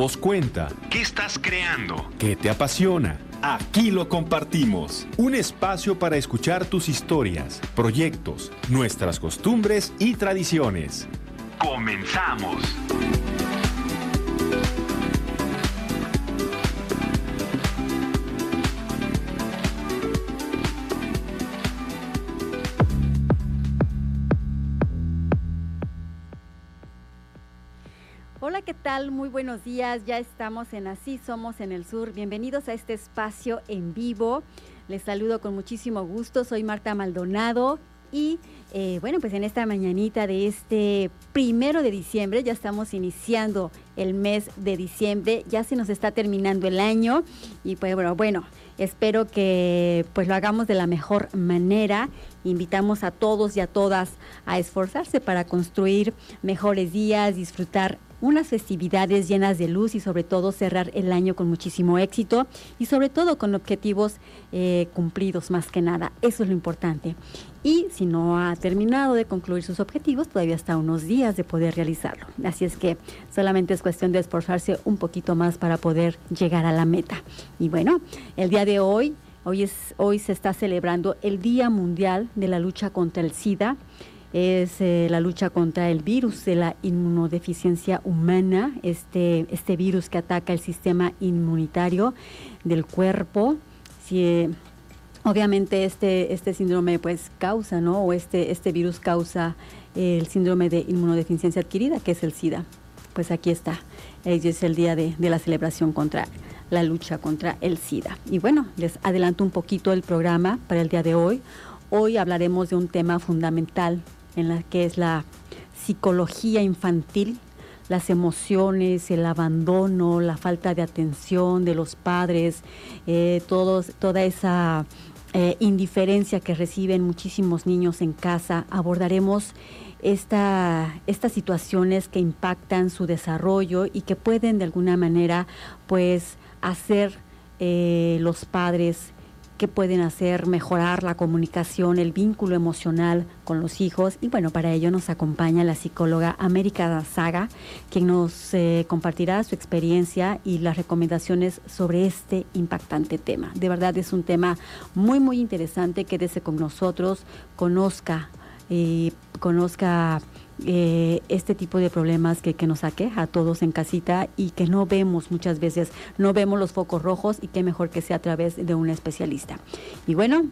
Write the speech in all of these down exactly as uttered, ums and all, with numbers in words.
voz cuenta. ¿Qué estás creando? ¿Qué te apasiona? Aquí lo compartimos. Un espacio para escuchar tus historias, proyectos, nuestras costumbres y tradiciones. ¡Comenzamos! Hola, ¿qué tal? Muy buenos días. Ya estamos en Así Somos en el Sur. Bienvenidos a este espacio en vivo. Les saludo con muchísimo gusto. Soy Marta Maldonado y eh, bueno, pues en esta mañanita de este primero de diciembre, ya estamos iniciando el mes de diciembre, ya se nos está terminando el año y pues bueno, bueno, espero que pues lo hagamos de la mejor manera. Invitamos a todos y a todas a esforzarse para construir mejores días, disfrutar unas festividades llenas de luz y sobre todo cerrar el año con muchísimo éxito y sobre todo con objetivos eh, cumplidos más que nada. Eso es lo importante. Y si no ha terminado de concluir sus objetivos, todavía está unos días de poder realizarlo. Así es que solamente es cuestión de esforzarse un poquito más para poder llegar a la meta. Y bueno, el día de hoy, hoy, es, hoy se está celebrando el Día Mundial de la Lucha contra el SIDA. Es eh, la lucha contra el virus de la inmunodeficiencia humana, este, este virus que ataca el sistema inmunitario del cuerpo. Si, eh, obviamente este, este síndrome pues causa, ¿no? O este, este virus causa eh, el síndrome de inmunodeficiencia adquirida, que es el SIDA. Pues aquí está, eh, es el día de, de la celebración contra la lucha contra el SIDA. Y bueno, les adelanto un poquito el programa para el día de hoy. Hoy hablaremos de un tema fundamental en la que es la psicología infantil, las emociones, el abandono, la falta de atención de los padres, eh, todos, toda esa eh, indiferencia que reciben muchísimos niños en casa. Abordaremos esta, estas situaciones que impactan su desarrollo y que pueden de alguna manera pues hacer eh, los padres que pueden hacer mejorar la comunicación, el vínculo emocional con los hijos. Y bueno, para ello nos acompaña la psicóloga América Saga, quien nos eh, compartirá su experiencia y las recomendaciones sobre este impactante tema. De verdad es un tema muy, muy interesante. Quédese con nosotros, conozca, eh, conozca Eh, este tipo de problemas que, que nos aqueja a todos en casita y que no vemos muchas veces, no vemos los focos rojos, y qué mejor que sea a través de un especialista. Y bueno,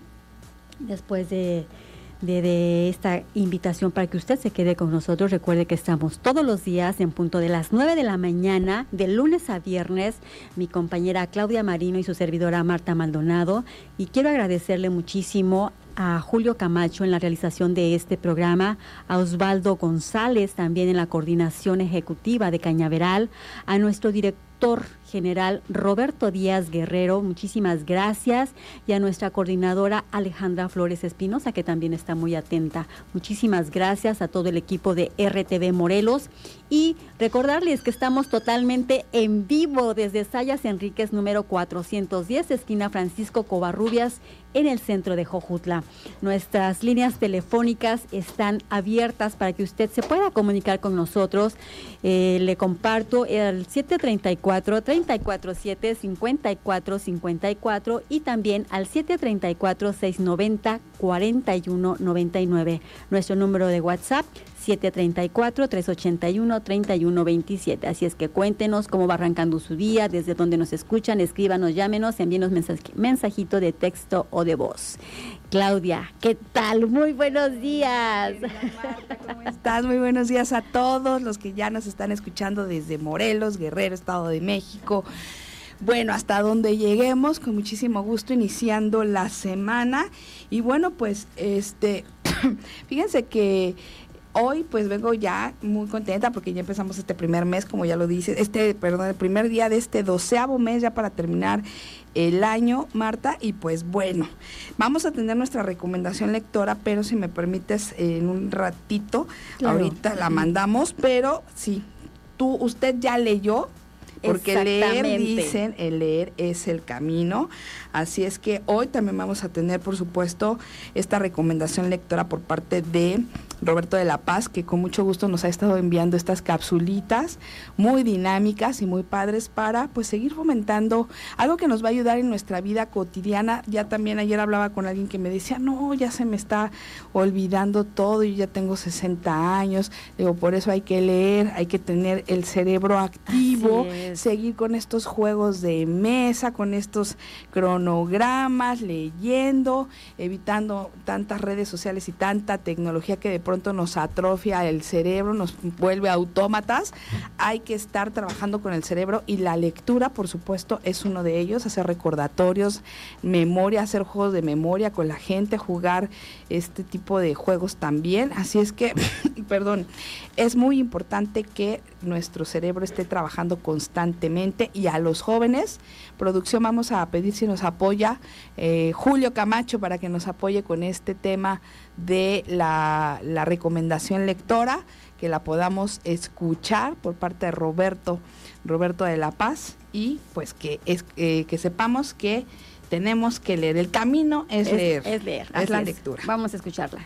después de, de, de esta invitación para que usted se quede con nosotros, recuerde que estamos todos los días en punto de las nueve de la mañana, de lunes a viernes, mi compañera Claudia Marino y su servidora Marta Maldonado, y quiero agradecerle muchísimo a Julio Camacho en la realización de este programa, a Osvaldo González también en la coordinación ejecutiva de Cañaveral, a nuestro director general Roberto Díaz Guerrero, muchísimas gracias, y a nuestra coordinadora Alejandra Flores Espinosa, que también está muy atenta. Muchísimas gracias a todo el equipo de R T V Morelos, y recordarles que estamos totalmente en vivo desde Sayas Enríquez número cuatrocientos diez, esquina Francisco Covarrubias, en el centro de Jojutla. Nuestras líneas telefónicas están abiertas para que usted se pueda comunicar con nosotros. Eh, le comparto el siete treinta y cuatro, treinta y cuatro siete, cincuenta y cuatro cincuenta y cuatro y también al siete treinta y cuatro, seiscientos noventa, cuarenta y uno noventa y nueve. Nuestro número de WhatsApp siete treinta y cuatro, trescientos ochenta y uno, treinta y uno veintisiete. Así es que cuéntenos cómo va arrancando su día, desde donde nos escuchan, escríbanos, llámenos, envíenos mensaj mensajito de texto o de voz. Claudia, ¿qué tal? Muy buenos días. Marta, ¿cómo estás? Muy buenos días a todos los que ya nos están escuchando desde Morelos, Guerrero, Estado de México. Bueno, hasta donde lleguemos, con muchísimo gusto, iniciando la semana. Y bueno, pues, este, fíjense que hoy pues vengo ya muy contenta porque ya empezamos este primer mes, como ya lo dices, este, perdón, el primer día de este doceavo mes ya para terminar el año, Marta, y pues bueno, vamos a tener nuestra recomendación lectora, pero si me permites, en un ratito, claro, ahorita la mandamos, pero sí, tú, usted ya leyó porque leer, dicen, el leer es el camino. Así es que hoy también vamos a tener, por supuesto, esta recomendación lectora por parte de Roberto de la Paz, que con mucho gusto nos ha estado enviando estas capsulitas muy dinámicas y muy padres para pues seguir fomentando algo que nos va a ayudar en nuestra vida cotidiana. Ya también ayer hablaba con alguien que me decía, no, ya se me está olvidando todo y ya tengo sesenta años. Digo, por eso hay que leer, hay que tener el cerebro activo, seguir con estos juegos de mesa, con estos cronogramas, leyendo, evitando tantas redes sociales y tanta tecnología que de pronto nos atrofia el cerebro, nos vuelve autómatas. Hay que estar trabajando con el cerebro y la lectura, por supuesto, es uno de ellos, hacer recordatorios, memoria, hacer juegos de memoria con la gente, jugar este tipo de juegos también. Así es que, perdón, es muy importante que nuestro cerebro esté trabajando constantemente. Y a los jóvenes, producción, vamos a pedir si nos apoya eh, Julio Camacho para que nos apoye con este tema de la, la recomendación lectora, que la podamos escuchar por parte de Roberto, Roberto de la Paz, y pues que, es, eh, que sepamos que tenemos que leer. El camino es, es leer. Es leer. Es la es. lectura. Vamos a escucharla.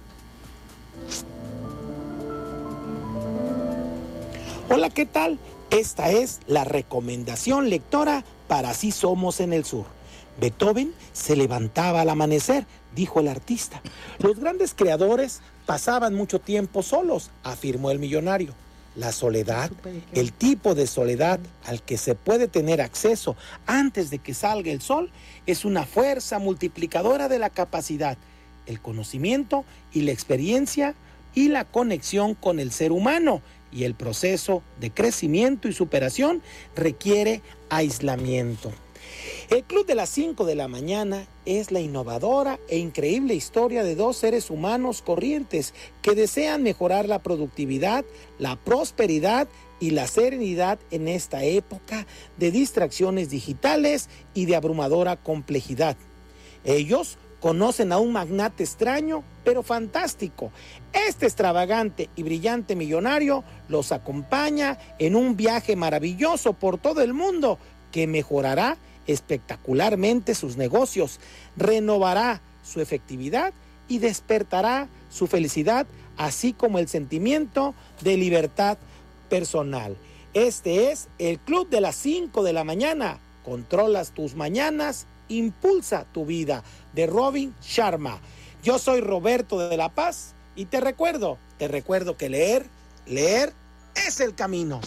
Hola, ¿qué tal? Esta es la recomendación lectora para Así Somos en el Sur. Beethoven se levantaba al amanecer, dijo el artista. Los grandes creadores pasaban mucho tiempo solos, afirmó el millonario. La soledad, el tipo de soledad al que se puede tener acceso antes de que salga el sol, es una fuerza multiplicadora de la capacidad, el conocimiento y la experiencia y la conexión con el ser humano, y el proceso de crecimiento y superación requiere aislamiento. El Club de las cinco de la mañana es la innovadora e increíble historia de dos seres humanos corrientes que desean mejorar la productividad, la prosperidad y la serenidad en esta época de distracciones digitales y de abrumadora complejidad. Ellos conocen a un magnate extraño, pero fantástico. Este extravagante y brillante millonario los acompaña en un viaje maravilloso por todo el mundo que mejorará espectacularmente sus negocios, renovará su efectividad y despertará su felicidad, así como el sentimiento de libertad personal. Este es el Club de las cinco de la mañana. Controlas tus mañanas, impulsa tu vida, de Robin Sharma. Yo soy Roberto de la Paz y te recuerdo, te recuerdo que leer, leer es el camino.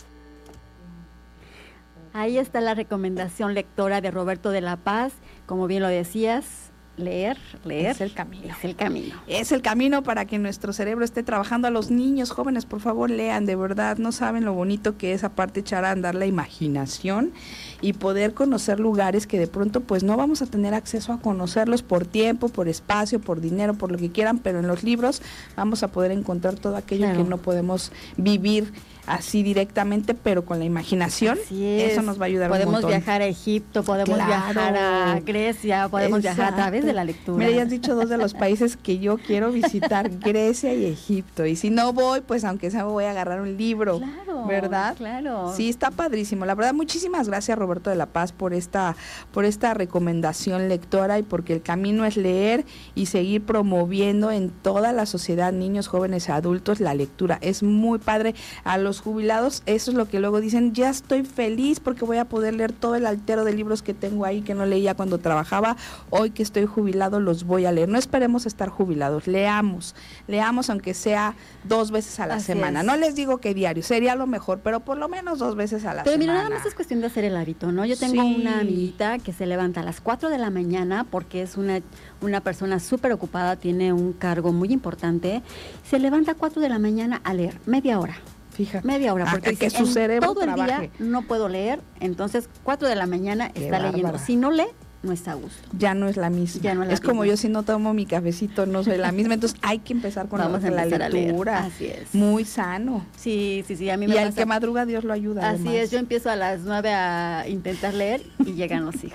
Ahí está la recomendación lectora de Roberto de la Paz. Como bien lo decías, leer, leer es el camino. Es el camino. Es el camino para que nuestro cerebro esté trabajando. A los niños jóvenes, por favor, lean, de verdad, no saben lo bonito que es, aparte echar a andar la imaginación y poder conocer lugares que de pronto pues no vamos a tener acceso a conocerlos por tiempo, por espacio, por dinero, por lo que quieran, pero en los libros vamos a poder encontrar todo aquello claro. que no podemos vivir así directamente, pero con la imaginación, eso nos va a ayudar podemos un montón. Podemos viajar a Egipto, podemos claro. viajar a Grecia, podemos Exacto. viajar a través de la lectura. Mira, ya has dicho dos de los países que yo quiero visitar, Grecia y Egipto, y si no voy, pues aunque sea voy a agarrar un libro, claro, ¿verdad? Claro. Sí, está padrísimo. La verdad, muchísimas gracias, Roberto de la Paz, por esta, por esta recomendación lectora, y porque el camino es leer y seguir promoviendo en toda la sociedad, niños, jóvenes, adultos, la lectura. Es muy padre. A los jubilados, eso es lo que luego dicen, ya estoy feliz porque voy a poder leer todo el altero de libros que tengo ahí que no leía cuando trabajaba, hoy que estoy jubilado los voy a leer. No esperemos estar jubilados, leamos, leamos aunque sea dos veces a la Así semana, es. No les digo que diario, sería lo mejor, pero por lo menos dos veces a la pero semana. Pero mira, nada más es cuestión de hacer el hábito, ¿no? Yo tengo sí. una amiguita que se levanta a las cuatro de la mañana porque es una, una persona súper ocupada, tiene un cargo muy importante, se levanta a cuatro de la mañana a leer, media hora. Fíjate. Media hora, porque que su cerebro todo el trabaje. día no puedo leer, entonces cuatro de la mañana Qué está bárbara. leyendo. Si no lee, no está a gusto. Ya no es la misma. Ya no es la es misma. como yo si no tomo mi cafecito, no soy la misma. Entonces hay que empezar con Vamos la, a la lectura. Así es. Muy sano. Sí, sí, sí. A mí me y pasa. al que madruga Dios lo ayuda. Así además. es. Yo empiezo a las nueve a intentar leer y llegan los hijos.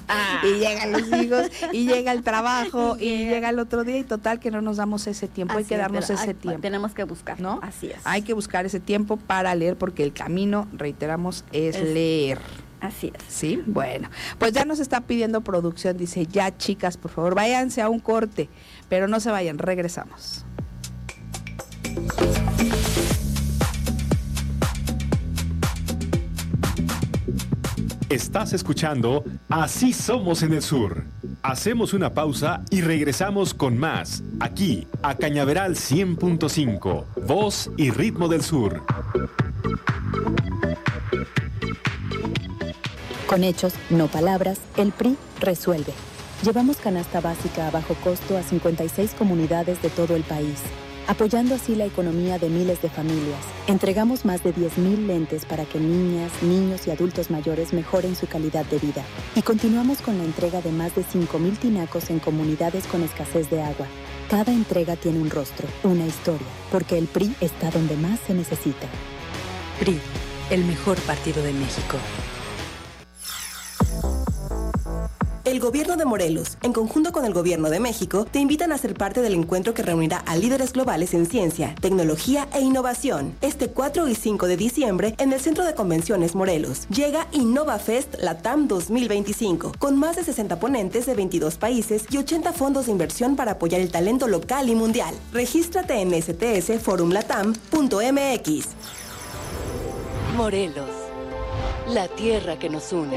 y llegan los hijos, y llega el trabajo, y, y llega el otro día, y total que no nos damos ese tiempo, Así hay que darnos es, ese hay, tiempo. Tenemos que buscar, ¿no? Así es. Hay que buscar ese tiempo para leer, porque el camino, reiteramos, es, es leer. Así es. Sí, bueno, pues ya nos está pidiendo producción, dice, ya chicas, por favor, váyanse a un corte, pero no se vayan, regresamos. Estás escuchando Así Somos en el Sur. Hacemos una pausa y regresamos con más, aquí, a Cañaveral cien punto cinco, voz y ritmo del sur. Con hechos, no palabras, el P R I resuelve. Llevamos canasta básica a bajo costo a cincuenta y seis comunidades de todo el país, apoyando así la economía de miles de familias. Entregamos más de diez mil lentes para que niñas, niños y adultos mayores mejoren su calidad de vida. Y continuamos con la entrega de más de cinco mil tinacos en comunidades con escasez de agua. Cada entrega tiene un rostro, una historia, porque el P R I está donde más se necesita. P R I, el mejor partido de México. El Gobierno de Morelos, en conjunto con el Gobierno de México, te invitan a ser parte del encuentro que reunirá a líderes globales en ciencia, tecnología e innovación. Este cuatro y cinco de diciembre en el Centro de Convenciones Morelos. Llega InnovaFest Latam dos mil veinticinco, con más de sesenta ponentes de veintidós países y ochenta fondos de inversión para apoyar el talento local y mundial. Regístrate en s t s forum latam punto m x. Morelos, la tierra que nos une.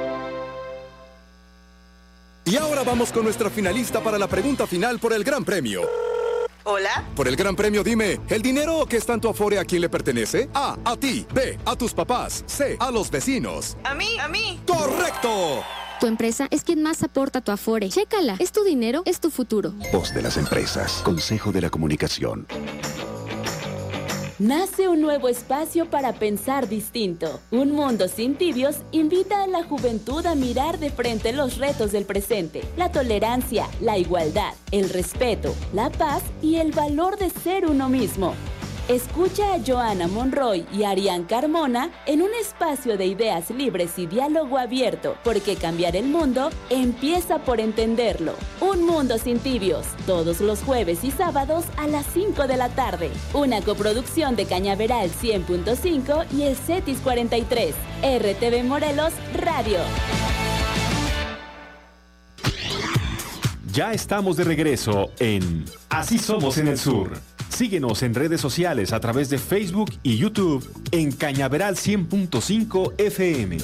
Y ahora vamos con nuestra finalista para la pregunta final por el Gran Premio. ¿Hola? Por el Gran Premio dime, ¿el dinero que está en tu Afore a quién le pertenece? A, a ti. B, a tus papás. C, a los vecinos. A mí, a mí. ¡Correcto! Tu empresa es quien más aporta a tu Afore. Chécala, es tu dinero, es tu futuro. Voz de las empresas, Consejo de la Comunicación. Nace un nuevo espacio para pensar distinto. Un mundo sin tibios invita a la juventud a mirar de frente los retos del presente. La tolerancia, la igualdad, el respeto, la paz y el valor de ser uno mismo. Escucha a Joana Monroy y Arián Carmona en un espacio de ideas libres y diálogo abierto, porque cambiar el mundo empieza por entenderlo. Un mundo sin tibios, todos los jueves y sábados a las cinco de la tarde. Una coproducción de Cañaveral cien punto cinco y el CETIS cuarenta y tres. R T V Morelos Radio. Ya estamos de regreso en Así Somos en el Sur. Síguenos en redes sociales a través de Facebook y YouTube en Cañaveral cien punto cinco F M.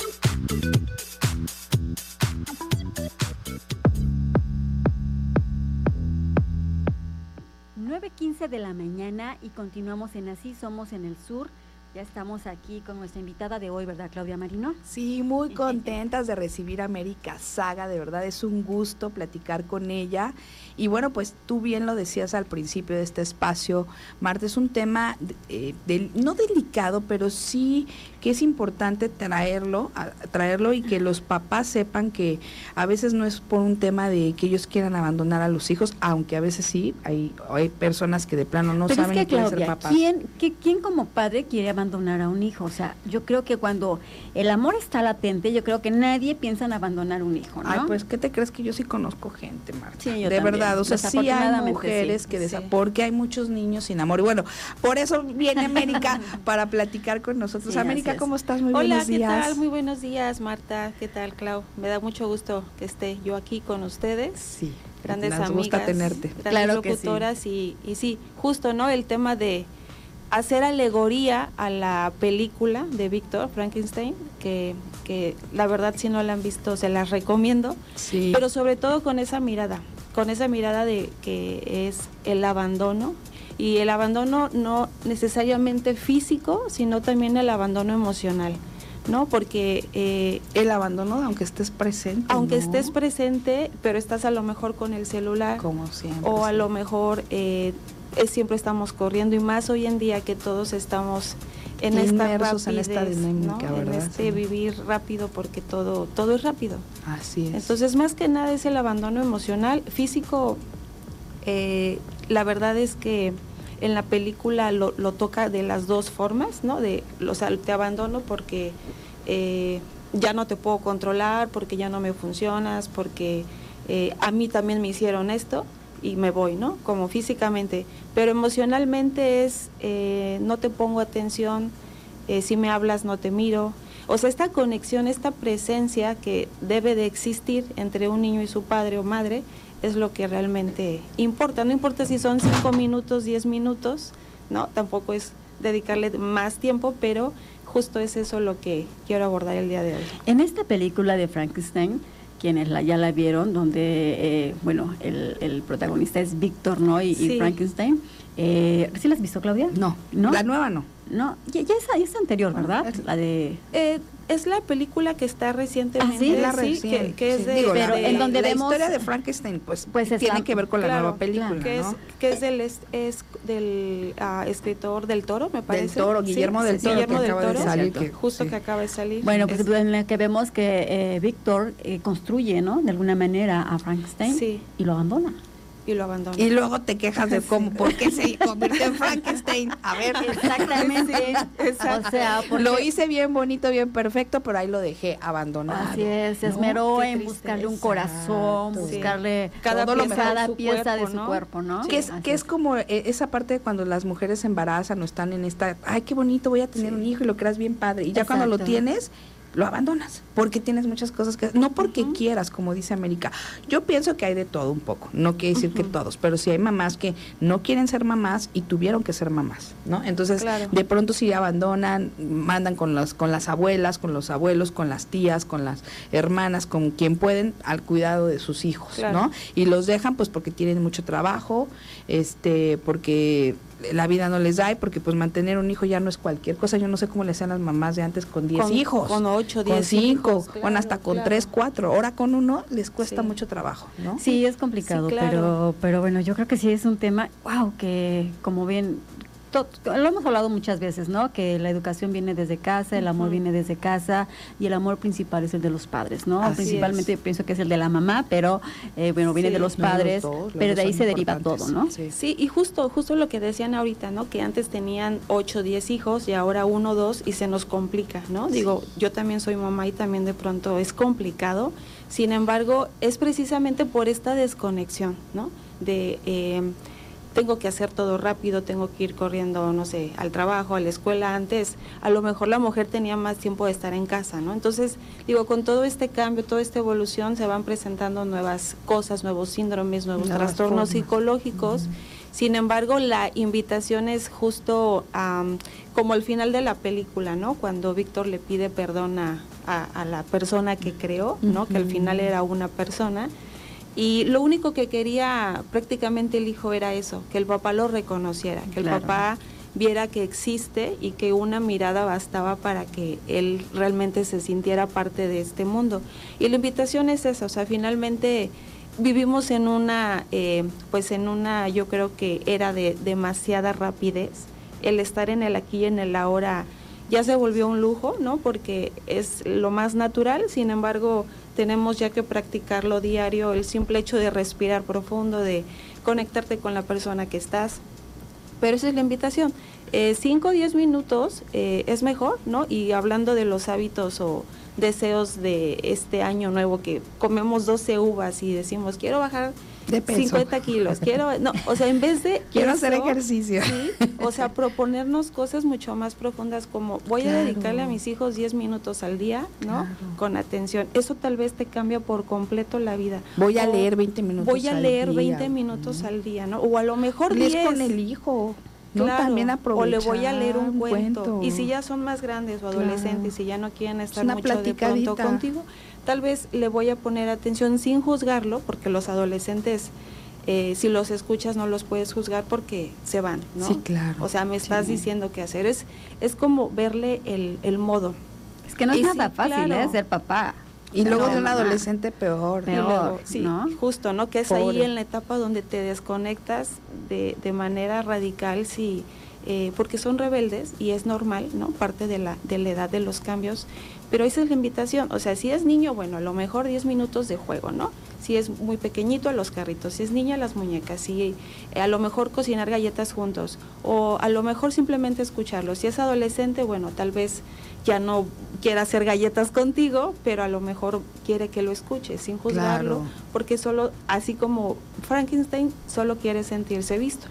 nueve quince de la mañana y continuamos en Así Somos en el Sur. Ya estamos aquí con nuestra invitada de hoy, ¿verdad, Claudia Marino? Sí, muy contentas de recibir a América Saga, de verdad es un gusto platicar con ella. Y bueno, pues tú bien lo decías al principio de este espacio, Marta, es un tema eh, del, no delicado, pero sí que es importante traerlo, a, traerlo y que los papás sepan que a veces no es por un tema de que ellos quieran abandonar a los hijos, aunque a veces sí, hay, hay personas que de plano no pero saben es que, ni quieren Claudia, ser papás. ¿quién, qué, ¿quién como padre quiere abandonar a un hijo? O sea, yo creo que cuando el amor está latente, yo creo que nadie piensa en abandonar un hijo, ¿no? Ay, pues, ¿qué te crees? Que yo sí conozco gente, Marta. Sí, yo de también. verdad, o sea, sí hay mujeres sí, que desa- sí. porque hay muchos niños sin amor. Y bueno, por eso viene América para platicar con nosotros. Sí, América, ¿cómo estás? Muy Hola, buenos días. ¿qué tal? Muy buenos días, Marta. ¿Qué tal, Clau? Me da mucho gusto que esté yo aquí con ustedes. Sí, grandes nos amigas, gusta tenerte. grandes Claro que locutoras sí. y, y sí, justo, ¿no? El tema de hacer alegoría a la película de Víctor Frankenstein, que, que la verdad si no la han visto se las recomiendo, sí. Pero sobre todo con esa mirada, con esa mirada de que es el abandono, y el abandono no necesariamente físico, sino también el abandono emocional, ¿no? Porque eh, el abandono, aunque estés presente, aunque ¿no? estés presente, pero estás a lo mejor con el celular, como siempre, o a sí. lo mejor eh, es, siempre estamos corriendo, y más hoy en día que todos estamos en esta inmersos rapidez, en esta dinámica, ¿no? ¿verdad? En este Sí. vivir rápido, porque todo todo es rápido. Así es. Entonces, más que nada es el abandono emocional. Físico, eh, la verdad es que en la película lo, lo toca de las dos formas, ¿no? De, o sea, te abandono porque eh, ya no te puedo controlar, porque ya no me funcionas, porque eh, a mí también me hicieron esto y me voy, ¿no? Como físicamente, pero emocionalmente es, eh, no te pongo atención, eh, si me hablas no te miro. O sea, esta conexión, esta presencia que debe de existir entre un niño y su padre o madre, es lo que realmente importa. No importa si son cinco minutos, diez minutos, ¿no? Tampoco es dedicarle más tiempo, pero justo es eso lo que quiero abordar el día de hoy. En esta película de Frankenstein, quienes la, ya la vieron, donde, eh, bueno, el, el protagonista es Víctor, ¿no? Y, sí. y Frankenstein. Eh, ¿Sí la has visto, Claudia? No, ¿no? La nueva no. No, ya, ya es, es anterior, ¿verdad? Es, la de... Eh, es la película que está recientemente. ¿Ah, sí? La sí, recién, que, que es sí. de... Digo, pero la, en donde la vemos... historia de Frankenstein, pues, pues tiene la, que ver con la claro, nueva película, claro, que ¿no? es, que es del, es, es del uh, escritor del Toro, me parece. Del Toro, Guillermo sí, del Toro, Guillermo que del acaba Toro, de salir. Que, justo sí. que acaba de salir. Bueno, pues es, en la que vemos que eh, Víctor eh, construye, ¿no? De alguna manera a Frankenstein sí. y lo abandona. Y lo abandona. Y luego te quejas de cómo, por qué se convirtió en Frankenstein. A ver, exactamente. Exacto. O sea, porque lo hice bien bonito, bien perfecto, pero ahí lo dejé abandonado. Así es, se esmeró no, en buscarle un corazón, sí. buscarle cada todo pieza, cada de, su pieza cuerpo, de su ¿no? cuerpo, ¿no? Sí. Que es, que es como esa parte de cuando las mujeres se embarazan o están en esta, ay, qué bonito, voy a tener sí. un hijo y lo creas bien padre. Y ya Exacto. cuando lo tienes, lo abandonas, porque tienes muchas cosas que, no porque uh-huh. quieras, como dice América. Yo pienso que hay de todo un poco, no quiere decir uh-huh. que todos, pero sí hay mamás que no quieren ser mamás y tuvieron que ser mamás, ¿no? Entonces, claro. de pronto sí abandonan, mandan con las, con las abuelas, con los abuelos, con las tías, con las hermanas, con quien pueden, al cuidado de sus hijos, claro. ¿no? Y los dejan pues porque tienen mucho trabajo, este, porque la vida no les da, y porque pues mantener un hijo ya no es cualquier cosa. Yo no sé cómo le hacían las mamás de antes con diez hijos, con ocho, diez, con cinco, hijos, claro, con hasta con claro. tres, cuatro. Ahora con uno les cuesta sí. mucho trabajo, ¿no? Sí, es complicado, sí, claro. pero pero bueno, yo creo que sí es un tema, wow, que como bien to, lo hemos hablado muchas veces, ¿no? Que la educación viene desde casa, el amor uh-huh. viene desde casa, y el amor principal es el de los padres, ¿no? Así Principalmente es. pienso que es el de la mamá, pero eh, bueno, viene sí, de los padres, los dos, los pero de ahí se deriva todo, ¿no? Sí. sí, y justo justo lo que decían ahorita, ¿no? Que antes tenían ocho, diez hijos y ahora uno, dos, y se nos complica, ¿no? Sí. Digo, yo también soy mamá y también de pronto es complicado. Sin embargo, es precisamente por esta desconexión, ¿no? De eh, tengo que hacer todo rápido, tengo que ir corriendo, no sé, al trabajo, a la escuela. Antes, a lo mejor la mujer tenía más tiempo de estar en casa, ¿no? Entonces, digo, con todo este cambio, toda esta evolución, se van presentando nuevas cosas, nuevos síndromes, nuevos Nueva trastornos forma. psicológicos. Uh-huh. Sin embargo, la invitación es justo um, como el final de la película, ¿no? Cuando Víctor le pide perdón a, a, a la persona que creó, ¿no? Uh-huh. Que al final era una persona. Y lo único que quería prácticamente el hijo era eso, que el papá lo reconociera, que claro. el papá viera que existe y que una mirada bastaba para que él realmente se sintiera parte de este mundo. Y la invitación es esa, o sea, finalmente vivimos en una, eh, pues en una, yo creo que era de demasiada rapidez. El estar en el aquí y en el ahora ya se volvió un lujo, ¿no? Porque es lo más natural, sin embargo, tenemos ya que practicarlo diario, el simple hecho de respirar profundo, de conectarte con la persona que estás. Pero esa es la invitación. Eh, cinco o diez minutos eh, es mejor, ¿no? Y hablando de los hábitos o deseos de este año nuevo, que comemos doce uvas y decimos, quiero bajar de peso. cincuenta kilos, quiero, no, o sea, en vez de quiero eso, hacer ejercicio, ¿sí? O sea, proponernos cosas mucho más profundas, como voy claro. a dedicarle a mis hijos diez minutos al día, ¿no? Claro. Con atención. Eso tal vez te cambia por completo la vida. Voy a o leer veinte minutos voy a al leer día. veinte minutos uh-huh. al día, ¿no? O a lo mejor diez. Lees con el hijo. No, claro, también o le voy a leer un cuento. cuento. Y si ya son más grandes o adolescentes, claro. y ya no quieren estar mucho de pronto contigo, tal vez le voy a poner atención sin juzgarlo, porque los adolescentes, eh, si los escuchas no los puedes juzgar porque se van, ¿no? Sí, claro. O sea, me estás sí. diciendo qué hacer. Es, es como verle el, el modo. Es que no es y nada sí, fácil, claro. ¿eh? Ser papá. Y luego no, de un adolescente peor. Peor, luego, sí, ¿no? Justo, ¿no? Que es Pobre. ahí en la etapa donde te desconectas de, de manera radical, sí, eh, porque son rebeldes y es normal, ¿no? Parte de la, de la edad de los cambios. Pero esa es la invitación. O sea, si es niño, bueno, a lo mejor diez minutos de juego, ¿no? Si es muy pequeñito, a los carritos. Si es niña, a las muñecas. Si eh, a lo mejor cocinar galletas juntos. O a lo mejor simplemente escucharlos. Si es adolescente, bueno, tal vez ya no quiere hacer galletas contigo, pero a lo mejor quiere que lo escuches sin juzgarlo, claro. porque solo, así como Frankenstein, solo quiere sentirse visto.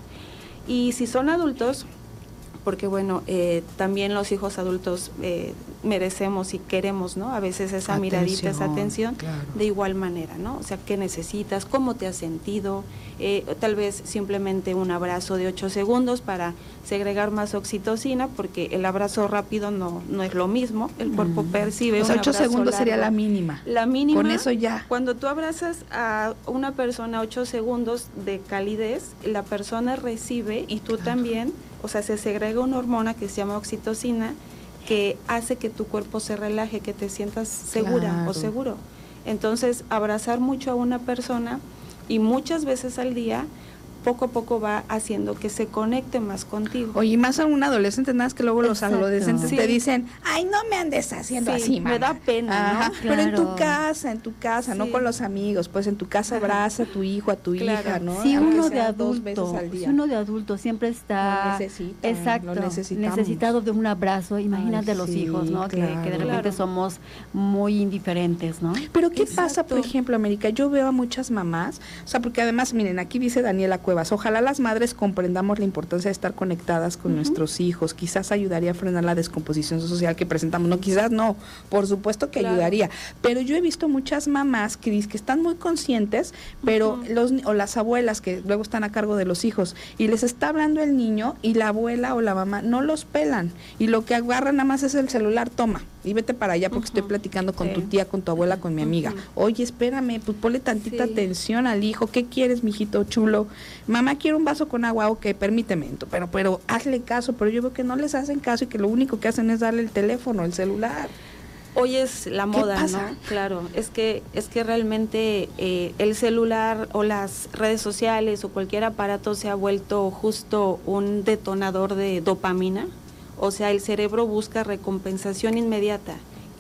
Y si son adultos, porque bueno, eh, también los hijos adultos eh, merecemos y queremos, ¿no? A veces esa atención, miradita, esa atención, claro. de igual manera, ¿no? O sea, ¿qué necesitas? ¿Cómo te has sentido? Eh, tal vez simplemente un abrazo de ocho segundos para segregar más oxitocina, porque el abrazo rápido no, no es lo mismo, el cuerpo mm. percibe. O sea, un ocho segundos largo. Sería la mínima. La mínima. Con eso ya. Cuando tú abrazas a una persona ocho segundos de calidez, la persona recibe y tú claro. también, o sea, se segrega una hormona que se llama oxitocina, que hace que tu cuerpo se relaje, que te sientas segura claro. o seguro. Entonces, abrazar mucho a una persona y muchas veces al día, poco a poco va haciendo que se conecte más contigo. Oye, y más a un adolescente, nada más que luego Exacto. los adolescentes sí. te dicen, ay, no me andes haciendo sí, así, mamá. Me da pena, Ajá, ¿no? Pero claro. en tu casa, en tu casa, sí. no con los amigos, pues en tu casa abraza a tu hijo, a tu claro. hija, ¿no? Sí, Aunque uno de adulto, si uno de adulto siempre está lo necesita, exacto, lo necesitado de un abrazo, imagínate Ay, los sí, hijos, ¿no? Claro. Que, que de repente claro. somos muy indiferentes, ¿no? Pero ¿qué Exacto. pasa, por ejemplo, América? Yo veo a muchas mamás, o sea, porque además, miren, aquí dice Daniela Cuevas, ojalá las madres comprendamos la importancia de estar conectadas con uh-huh. nuestros hijos, quizás ayudaría a frenar la descomposición social que presentamos, no, quizás no, por supuesto que claro. ayudaría, pero yo he visto muchas mamás que dicen que están muy conscientes, pero uh-huh. los o las abuelas que luego están a cargo de los hijos, y les está hablando el niño, y la abuela o la mamá no los pelan, y lo que agarran nada más es el celular, toma, y vete para allá porque uh-huh. estoy platicando con sí. tu tía, con tu abuela, con mi amiga. Uh-huh. Oye, espérame, pues ponle tantita sí. atención al hijo. ¿Qué quieres, mijito chulo? Mamá, quiero un vaso con agua. Ok, permíteme. Pero, pero hazle caso. Pero yo veo que no les hacen caso y que lo único que hacen es darle el teléfono, el celular. Hoy es la moda, ¿no? Claro, es que es que realmente eh, el celular o las redes sociales o cualquier aparato se ha vuelto justo un detonador de dopamina. O sea, el cerebro busca recompensación inmediata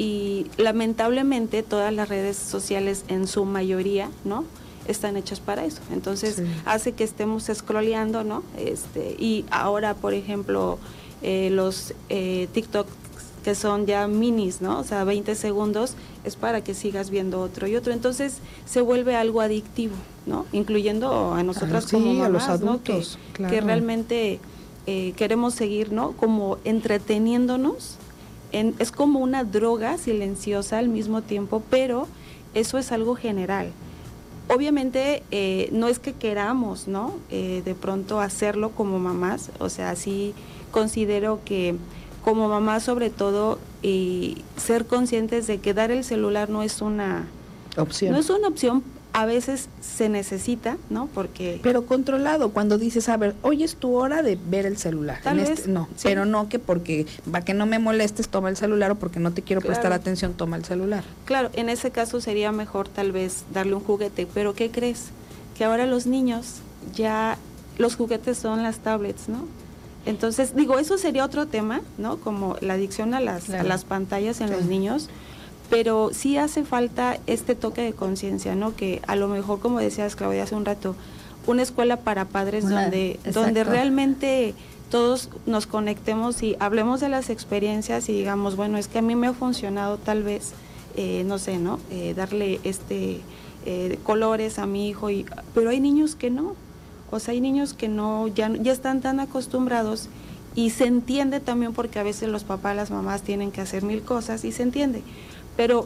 y lamentablemente todas las redes sociales en su mayoría, ¿no?, están hechas para eso. Entonces, sí. hace que estemos scrolleando, ¿no? Este, y ahora, por ejemplo, eh, los eh, TikTok que son ya minis, ¿no? O sea, veinte segundos es para que sigas viendo otro y otro. Entonces, se vuelve algo adictivo, ¿no? Incluyendo a nosotras ah, sí, como mamás, a los adultos, ¿no? Que, claro. que realmente eh, queremos seguir, ¿no?, como entreteniéndonos. En, es como una droga silenciosa al mismo tiempo, pero eso es algo general. Obviamente eh, no es que queramos, ¿no?, eh, de pronto hacerlo como mamás, o sea, sí considero que como mamás sobre todo eh, ser conscientes de que dar el celular no es una opción, no es una opción, a veces se necesita, ¿no? Porque pero controlado, cuando dices, a ver, hoy es tu hora de ver el celular. Tal vez, este, no, sí. pero no que porque, para que no me molestes, toma el celular, o porque no te quiero claro. prestar atención, toma el celular. Claro, en ese caso sería mejor tal vez darle un juguete, pero ¿qué crees? Que ahora los niños ya, los juguetes son las tablets, ¿no? Entonces, digo, eso sería otro tema, ¿no? Como la adicción a las, claro. a las pantallas en sí. los niños. Pero sí hace falta este toque de conciencia, ¿no? Que a lo mejor, como decías, Claudia, hace un rato, una escuela para padres una, donde, donde realmente todos nos conectemos y hablemos de las experiencias y digamos, bueno, es que a mí me ha funcionado tal vez, eh, no sé, ¿no? Eh, darle este eh, colores a mi hijo, y, pero hay niños que no. O sea, hay niños que no, ya, ya están tan acostumbrados, y se entiende también porque a veces los papás, las mamás tienen que hacer mil cosas y se entiende. Pero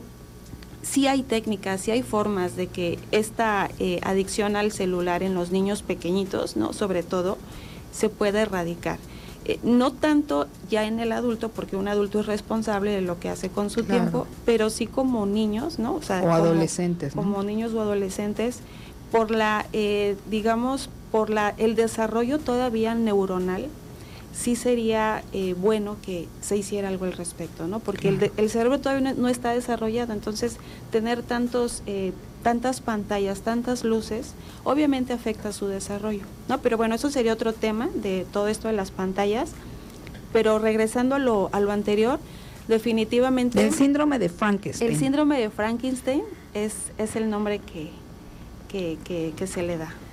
sí hay técnicas, sí hay formas de que esta eh, adicción al celular en los niños pequeñitos, ¿no?, sobre todo, se pueda erradicar. Eh, no tanto ya en el adulto, porque un adulto es responsable de lo que hace con su claro. tiempo, pero sí como niños, ¿no? O, sea, o como, adolescentes, ¿no? Como niños o adolescentes, por la, eh, digamos, por la el desarrollo todavía neuronal, sí sería eh, bueno que se hiciera algo al respecto, ¿no? Porque claro. el, de, el cerebro todavía no, no está desarrollado, entonces tener tantos eh, tantas pantallas, tantas luces, obviamente afecta su desarrollo, ¿no? Pero bueno, eso sería otro tema de todo esto de las pantallas. Pero regresando a lo, a lo anterior, definitivamente... El síndrome de Frankenstein. El síndrome de Frankenstein es, es el nombre que, que, que, que se le da.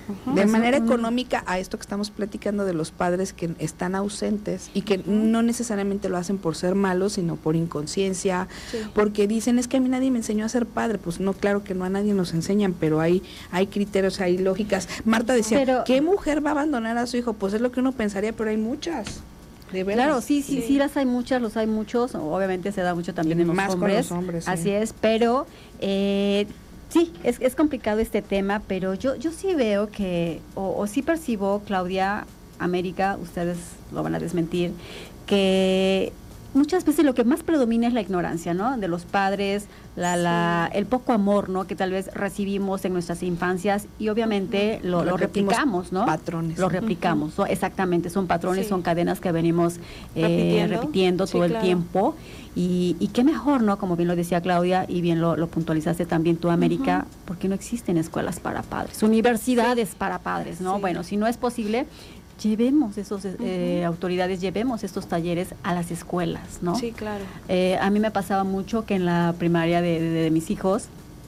Uh-huh. De manera económica a esto que estamos platicando de los padres que están ausentes y que uh-huh. no necesariamente lo hacen por ser malos, sino por inconsciencia, sí. porque dicen, es que a mí nadie me enseñó a ser padre. Pues no, claro que no, a nadie nos enseñan, pero hay, hay criterios, hay lógicas. Marta decía, pero, ¿qué mujer va a abandonar a su hijo? Pues es lo que uno pensaría, pero hay muchas. De claro, sí, sí, sí, sí, las hay muchas, los hay muchos, obviamente se da mucho también y en los más hombres, con los hombres, sí. Así es, pero eh, sí, es, es complicado este tema, pero yo, yo sí veo que, o, o sí percibo, Claudia, América, ustedes lo van a desmentir, que muchas veces lo que más predomina es la ignorancia, ¿no? De los padres, la, la, sí. el poco amor, ¿no? Que tal vez recibimos en nuestras infancias y obviamente uh-huh. lo, lo replicamos, ¿no? Patrones. Lo replicamos, uh-huh. ¿no? Exactamente, son patrones, sí. son cadenas que venimos eh, repitiendo, repitiendo sí, todo claro. el tiempo y, y qué mejor, ¿no? Como bien lo decía Claudia y bien lo, lo puntualizaste también tú, América, uh-huh. porque no existen escuelas para padres, universidades sí. para padres, ¿no? Sí. Bueno, si no es posible, llevemos esos, eh, uh-huh. autoridades, llevemos estos talleres a las escuelas, ¿no? Sí, claro. Eh, a mí me pasaba mucho que en la primaria de, de, de mis hijos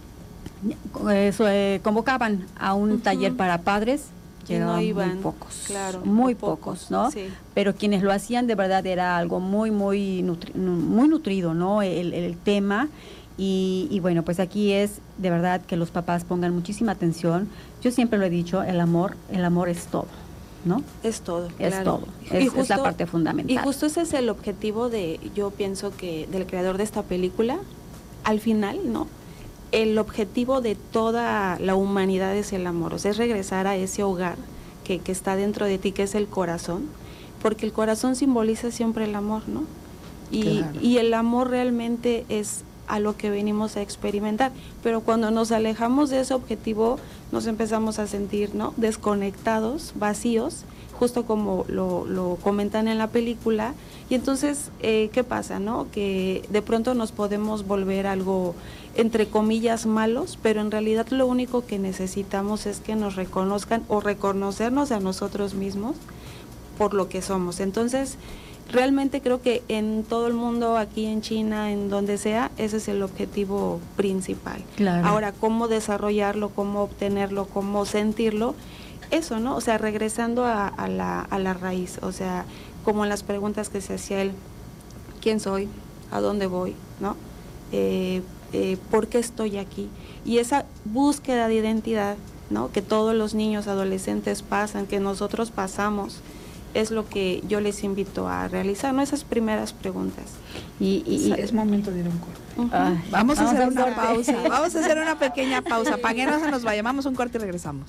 eso, eh, convocaban a un uh-huh. taller para padres, llegaban no iban, muy pocos, claro, muy pocos, pocos, ¿no? Sí. Pero quienes lo hacían de verdad era algo muy, muy, nutri- muy nutrido, ¿no? El, el, el tema. Y, y bueno, pues aquí es de verdad que los papás pongan muchísima atención. Yo siempre lo he dicho, el amor, el amor es todo, ¿no? Es todo, es claro. todo, es, justo, es la parte fundamental. Y justo ese es el objetivo de, yo pienso que del creador de esta película, al final, ¿no? El objetivo de toda la humanidad es el amor, o sea, es regresar a ese hogar que, que está dentro de ti, que es el corazón, porque el corazón simboliza siempre el amor, ¿no? Y, claro. y el amor realmente es a lo que venimos a experimentar, pero cuando nos alejamos de ese objetivo nos empezamos a sentir, ¿no? desconectados, vacíos, justo como lo, lo comentan en la película, y entonces, eh, ¿qué pasa, no? Que de pronto nos podemos volver algo, entre comillas, malos, pero en realidad lo único que necesitamos es que nos reconozcan o reconocernos a nosotros mismos por lo que somos. Entonces, realmente creo que en todo el mundo, aquí en China, en donde sea, ese es el objetivo principal. Claro. Ahora, cómo desarrollarlo, cómo obtenerlo, cómo sentirlo, eso, ¿no? O sea, regresando a, a, la, a la raíz, o sea, como en las preguntas que se hacía él, ¿quién soy? ¿A dónde voy? ¿No? Eh, eh, ¿Por qué estoy aquí? Y esa búsqueda de identidad, ¿no? Que todos los niños, adolescentes pasan, que nosotros pasamos, es lo que yo les invito a realizar, ¿no? Esas primeras preguntas. Y, y, y es momento de ir a un corte. Uh-huh. Ay, vamos, vamos a hacer a una pausa. Vamos a hacer una pequeña pausa. Para que no se nos vaya, vamos a un corte y regresamos.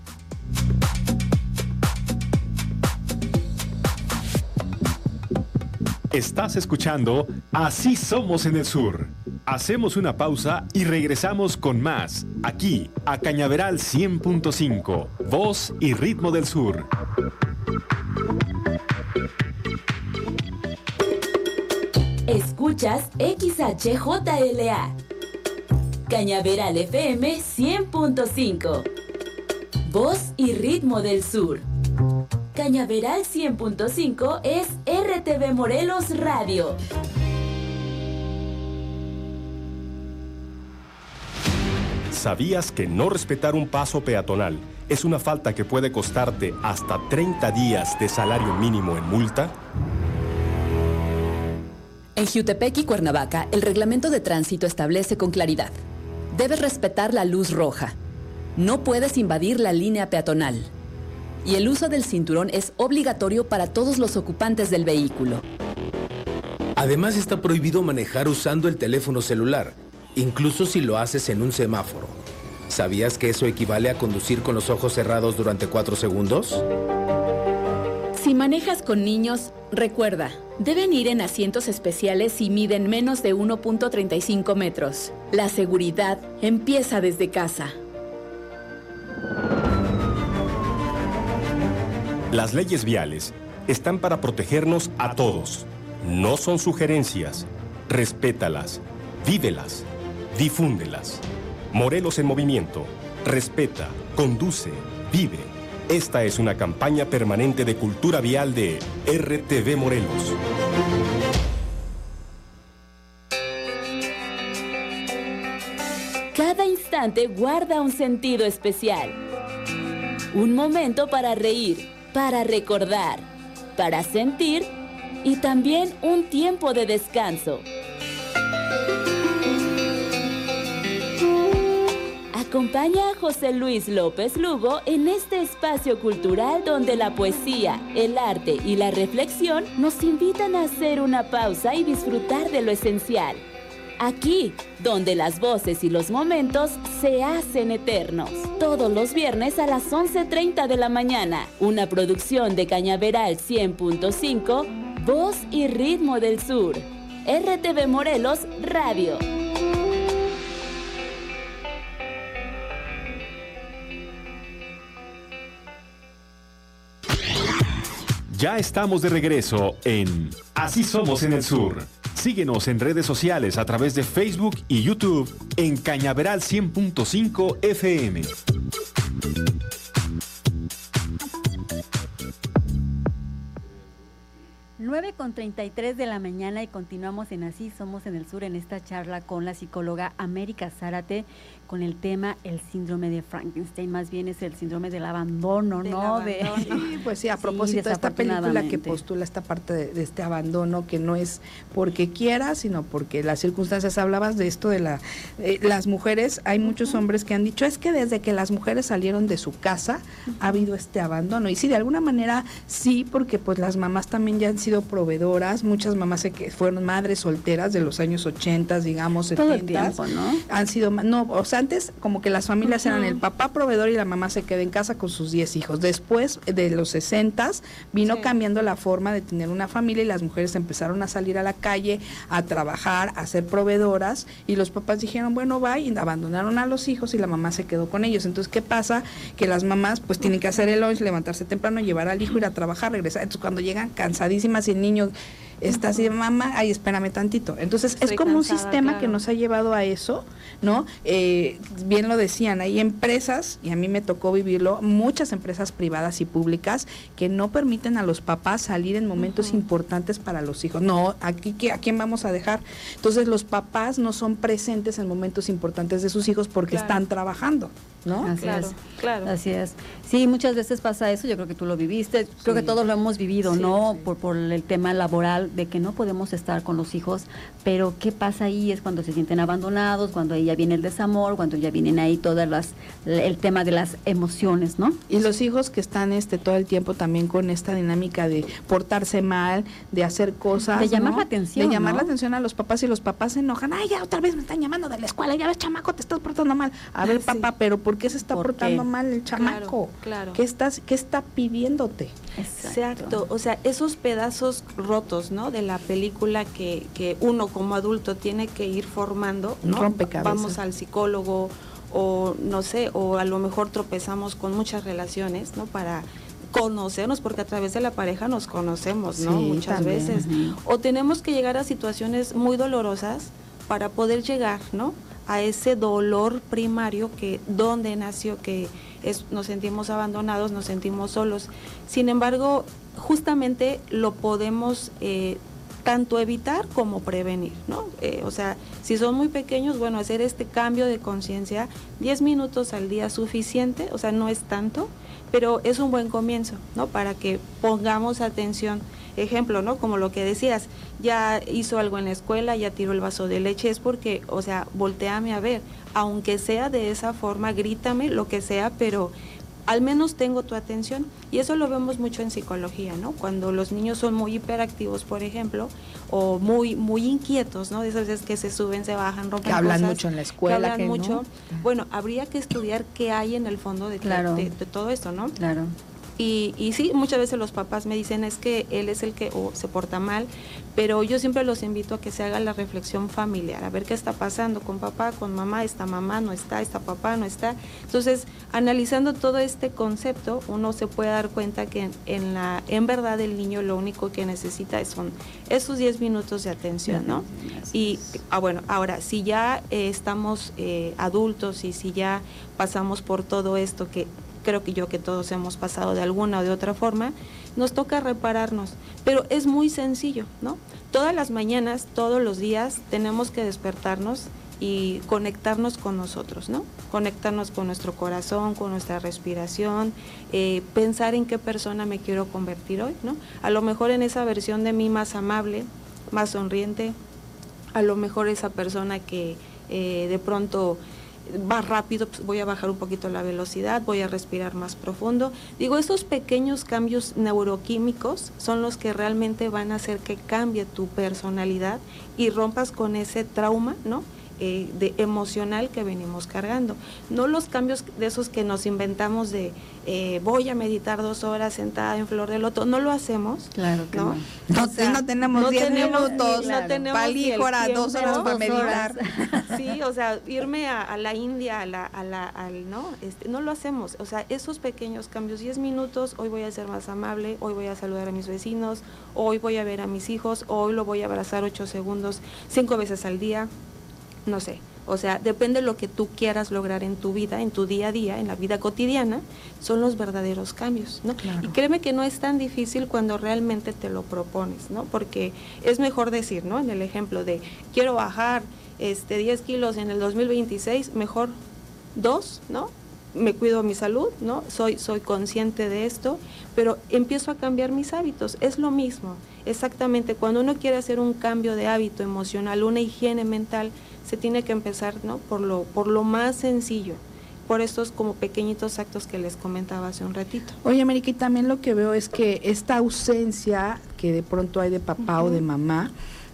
Estás escuchando Así Somos en el Sur. Hacemos una pausa y regresamos con más, aquí, a Cañaveral cien punto cinco, voz y ritmo del sur. Escuchas X H J L A, Cañaveral F M cien punto cinco, voz y ritmo del sur. Cañaveral cien punto cinco es R T V Morelos Radio. ¿Sabías que no respetar un paso peatonal es una falta que puede costarte hasta treinta días de salario mínimo en multa? En Jiutepec y Cuernavaca, el reglamento de tránsito establece con claridad: debes respetar la luz roja. No puedes invadir la línea peatonal. Y el uso del cinturón es obligatorio para todos los ocupantes del vehículo. Además, está prohibido manejar usando el teléfono celular, incluso si lo haces en un semáforo. ¿Sabías que eso equivale a conducir con los ojos cerrados durante cuatro segundos? Si manejas con niños, recuerda, deben ir en asientos especiales y miden menos de uno punto treinta y cinco metros. La seguridad empieza desde casa. Las leyes viales están para protegernos a todos. No son sugerencias. Respétalas, vívelas, difúndelas. Morelos en movimiento. Respeta, conduce, vive. Esta es una campaña permanente de cultura vial de R T V Morelos. Cada instante guarda un sentido especial. Un momento para reír, para recordar, para sentir y también un tiempo de descanso. Acompaña a José Luis López Lugo en este espacio cultural donde la poesía, el arte y la reflexión nos invitan a hacer una pausa y disfrutar de lo esencial. Aquí, donde las voces y los momentos se hacen eternos. Todos los viernes a las once treinta de la mañana. Una producción de Cañaveral cien punto cinco, Voz y Ritmo del Sur. R T V Morelos Radio. Ya estamos de regreso en Así Somos en el Sur. Síguenos en redes sociales a través de Facebook y YouTube en Cañaveral cien punto cinco F M. nueve con treinta y tres de la mañana y continuamos en Así Somos en el Sur en esta charla con la psicóloga América Zárate con el tema el síndrome de Frankenstein, más bien es el síndrome del abandono, del ¿no? Abandono. De, sí, pues sí, a propósito de esta película que postula esta parte de, de este abandono que no es porque quiera, sino porque las circunstancias. Hablabas de esto de la eh, las mujeres, hay muchos hombres que han dicho, es que desde que las mujeres salieron de su casa uh-huh. ha habido este abandono, y sí, de alguna manera sí, porque pues las mamás también ya han sido proveedoras, muchas mamás que fueron madres solteras de los años ochenta, digamos, todo setenta, el tiempo, ¿no? Han sido, no, o sea, antes como que las familias uh-huh. eran el papá proveedor y la mamá se queda en casa con sus diez hijos. Después de los sesentas vino sí. cambiando la forma de tener una familia y las mujeres empezaron a salir a la calle, a trabajar, a ser proveedoras, y los papás dijeron, bueno, va, y abandonaron a los hijos y la mamá se quedó con ellos. Entonces, ¿qué pasa? Que las mamás pues tienen que hacer el lunch, levantarse temprano, llevar al hijo, ir a trabajar, regresar. Entonces, cuando llegan cansadísimas y el niño está así, mamá, ay, espérame tantito. Entonces, Estoy es como cansada, un sistema claro. que nos ha llevado a eso, ¿no? Eh, bien lo decían, hay empresas, y a mí me tocó vivirlo, muchas empresas privadas y públicas que no permiten a los papás salir en momentos uh-huh. importantes para los hijos. No, aquí ¿a quién vamos a dejar? Entonces, los papás no son presentes en momentos importantes de sus hijos porque claro. están trabajando, ¿no? Así claro, es, claro. Así es. Sí, muchas veces pasa eso, yo creo que tú lo viviste, creo sí. que todos lo hemos vivido, sí, ¿no? Sí. Por, por el tema laboral, de que no podemos estar con los hijos, pero ¿qué pasa ahí? Es cuando se sienten abandonados, cuando ahí ya viene el desamor, cuando ya vienen ahí todas las, el tema de las emociones, ¿no? Y los hijos que están este todo el tiempo también con esta dinámica de portarse mal, de hacer cosas, de llamar ¿no? la atención, de llamar ¿no? la atención a los papás, y los papás se enojan, ay, ya otra vez me están llamando de la escuela, ya ves, chamaco, te estás portando mal. A ver, sí. papá, pero ¿por qué se está portando qué? mal el chamaco? Claro, claro. ¿Qué estás, qué está pidiéndote? Exacto. Exacto, o sea, esos pedazos rotos, ¿no? De la película que, que uno como adulto tiene que ir formando, ¿no? Rompecabezas. Vamos al psicólogo, o no sé, o a lo mejor tropezamos con muchas relaciones, ¿no? Para conocernos, porque a través de la pareja nos conocemos, ¿no? Sí, muchas también. veces. Uh-huh. O tenemos que llegar a situaciones muy dolorosas para poder llegar, ¿no? A ese dolor primario que donde nació, que es, nos sentimos abandonados, nos sentimos solos. Sin embargo, justamente lo podemos eh, tanto evitar como prevenir, ¿no? Eh, o sea, si son muy pequeños, bueno, hacer este cambio de conciencia, diez minutos al día suficiente, o sea, no es tanto, pero es un buen comienzo, ¿no? Para que pongamos atención. Ejemplo, ¿no? Como lo que decías, ya hizo algo en la escuela, ya tiró el vaso de leche, es porque, o sea, volteame a ver, aunque sea de esa forma, grítame, lo que sea, pero al menos tengo tu atención. Y eso lo vemos mucho en psicología, ¿no? Cuando los niños son muy hiperactivos, por ejemplo, o muy muy inquietos, ¿no? De esas veces que se suben, se bajan, rompen que hablan cosas, mucho en la escuela, que hablan que mucho. ¿no? Bueno, habría que estudiar qué hay en el fondo de, claro. de, de todo esto, ¿no? Claro. Y, y sí, muchas veces los papás me dicen es que él es el que o se porta mal, pero yo siempre los invito a que se haga la reflexión familiar, a ver qué está pasando con papá, con mamá, esta mamá no está, esta papá no está. Entonces, analizando todo este concepto, uno se puede dar cuenta que en, en, la, en verdad el niño lo único que necesita son esos diez minutos de atención, ¿no? Y ah, bueno, ahora, si ya eh, estamos eh, adultos y si ya pasamos por todo esto que creo que yo que todos hemos pasado de alguna o de otra forma, nos toca repararnos, pero es muy sencillo, ¿no? Todas las mañanas, todos los días tenemos que despertarnos y conectarnos con nosotros, ¿no? Conectarnos con nuestro corazón, con nuestra respiración, eh, pensar en qué persona me quiero convertir hoy, ¿no? A lo mejor en esa versión de mí más amable, más sonriente, a lo mejor esa persona que eh, de pronto va rápido, pues voy a bajar un poquito la velocidad, voy a respirar más profundo. Digo, esos pequeños cambios neuroquímicos son los que realmente van a hacer que cambie tu personalidad y rompas con ese trauma, ¿no? Eh, de emocional que venimos cargando, no los cambios de esos que nos inventamos de eh, voy a meditar dos horas sentada en flor de loto, no lo hacemos, claro que no, no, o sea, no tenemos no diez tenemos, minutos, no tenemos ni horas, dos horas para meditar, sí, o sea, irme a, a la India, a la, a la, al, no, este, no lo hacemos, o sea, esos pequeños cambios, diez minutos, hoy voy a ser más amable, hoy voy a saludar a mis vecinos, hoy voy a ver a mis hijos, hoy lo voy a abrazar ocho segundos, cinco veces al día. No sé, o sea, depende de lo que tú quieras lograr en tu vida, en tu día a día, en la vida cotidiana, son los verdaderos cambios, ¿no? Claro. Y créeme que no es tan difícil cuando realmente te lo propones, ¿no? Porque es mejor decir, ¿no? En el ejemplo de quiero bajar este diez kilos en el dos mil veintiséis, mejor dos, ¿no? Me cuido mi salud, ¿no? Soy, soy consciente de esto, pero empiezo a cambiar mis hábitos, es lo mismo, exactamente, cuando uno quiere hacer un cambio de hábito emocional, una higiene mental, se tiene que empezar, ¿no? por lo, por lo más sencillo, por estos como pequeñitos actos que les comentaba hace un ratito. Oye, América, y también lo que veo es que esta ausencia que de pronto hay de papá uh-huh. o de mamá,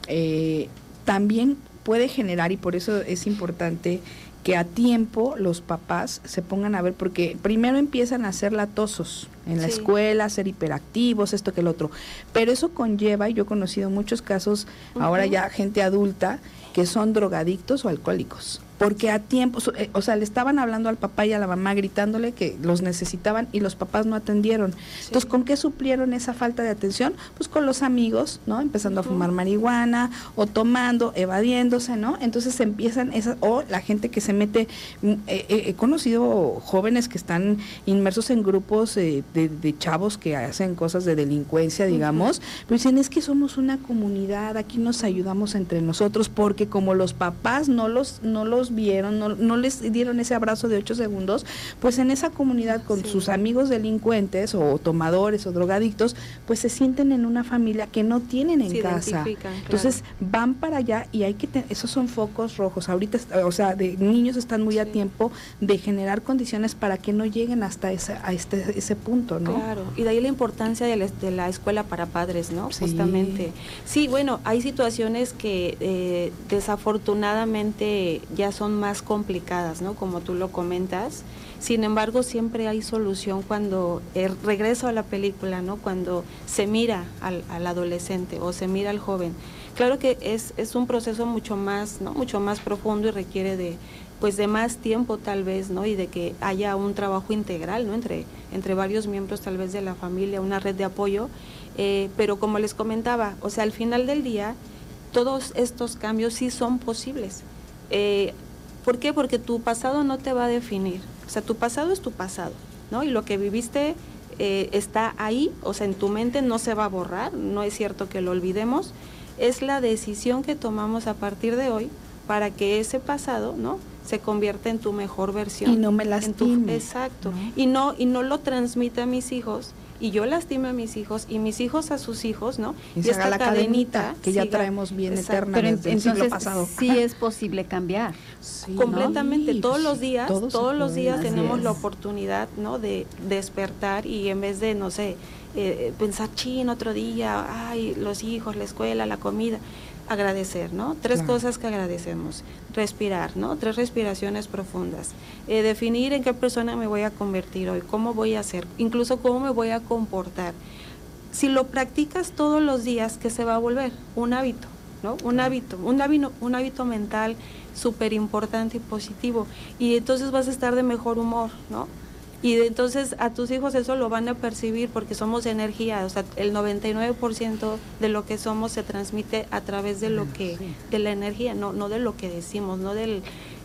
eh, también puede generar, y por eso es importante que a tiempo los papás se pongan a ver, porque primero empiezan a ser latosos en la sí. escuela, a ser hiperactivos, esto que el otro, pero eso conlleva, y yo he conocido muchos casos, uh-huh. ahora ya gente adulta, que son drogadictos o alcohólicos, porque a tiempo, o sea, le estaban hablando al papá y a la mamá gritándole que los necesitaban y los papás no atendieron. Sí. Entonces, ¿con qué suplieron esa falta de atención? Pues con los amigos, ¿no? Empezando uh-huh. a fumar marihuana o tomando, evadiéndose, ¿no? Entonces empiezan esas, o la gente que se mete, eh, eh, he conocido jóvenes que están inmersos en grupos eh, de, de chavos que hacen cosas de delincuencia, digamos, uh-huh. pero dicen, es que somos una comunidad, aquí nos ayudamos entre nosotros, porque como los papás no los, no los vieron, no, no les dieron ese abrazo de ocho segundos, pues en esa comunidad con sí. sus amigos delincuentes o tomadores o drogadictos, pues se sienten en una familia que no tienen en se casa. Claro. Entonces van para allá y hay que tener, esos son focos rojos. Ahorita, o sea, de niños están muy sí. a tiempo de generar condiciones para que no lleguen hasta ese, a este, ese punto, ¿no? Claro, y de ahí la importancia de la, de la escuela para padres, ¿no? Sí. Justamente. Sí, bueno, hay situaciones que eh, desafortunadamente ya son más complicadas, ¿no? Como tú lo comentas. Sin embargo, siempre hay solución cuando eh, regreso a la película, ¿no? Cuando se mira al, al adolescente o se mira al joven. Claro que es, es un proceso mucho más, ¿no? Mucho más profundo y requiere de, pues, de más tiempo tal vez, ¿no? Y de que haya un trabajo integral, ¿no? Entre, entre varios miembros tal vez de la familia, una red de apoyo. Eh, pero como les comentaba, o sea, al final del día, todos estos cambios sí son posibles. Eh, ¿Por qué? Porque tu pasado no te va a definir, o sea, tu pasado es tu pasado, ¿no? Y lo que viviste eh, está ahí, o sea, en tu mente no se va a borrar, no es cierto que lo olvidemos, es la decisión que tomamos a partir de hoy para que ese pasado, ¿no?, se convierta en tu mejor versión. Y no me lastime. Exacto, ¿no? Y no, y no lo transmita a mis hijos, y yo lastime a mis hijos, y mis hijos a sus hijos, ¿no? Y, y esta la cadenita, cadenita que siga, ya traemos bien exacto. eterna pero desde entonces, el siglo pasado. Sí es posible cambiar. Sí, completamente, ¿no? Todos los días, Todo todos los días puede, tenemos es. la oportunidad, ¿no?, de despertar y en vez de, no sé, eh, pensar, chin, otro día, ay, los hijos, la escuela, la comida, agradecer, ¿no? Tres claro. cosas que agradecemos. Respirar, ¿no? Tres respiraciones profundas. Eh, definir en qué persona me voy a convertir hoy, cómo voy a hacer, incluso cómo me voy a comportar. Si lo practicas todos los días, ¿qué se va a volver? Un hábito, ¿no? Un claro. hábito, un hábito, un hábito mental súper importante y positivo. Y entonces vas a estar de mejor humor, ¿no? Y de, entonces a tus hijos eso lo van a percibir porque somos energía, o sea, el noventa y nueve por ciento de lo que somos se transmite a través de lo que, de la energía, no, no de lo que decimos, no del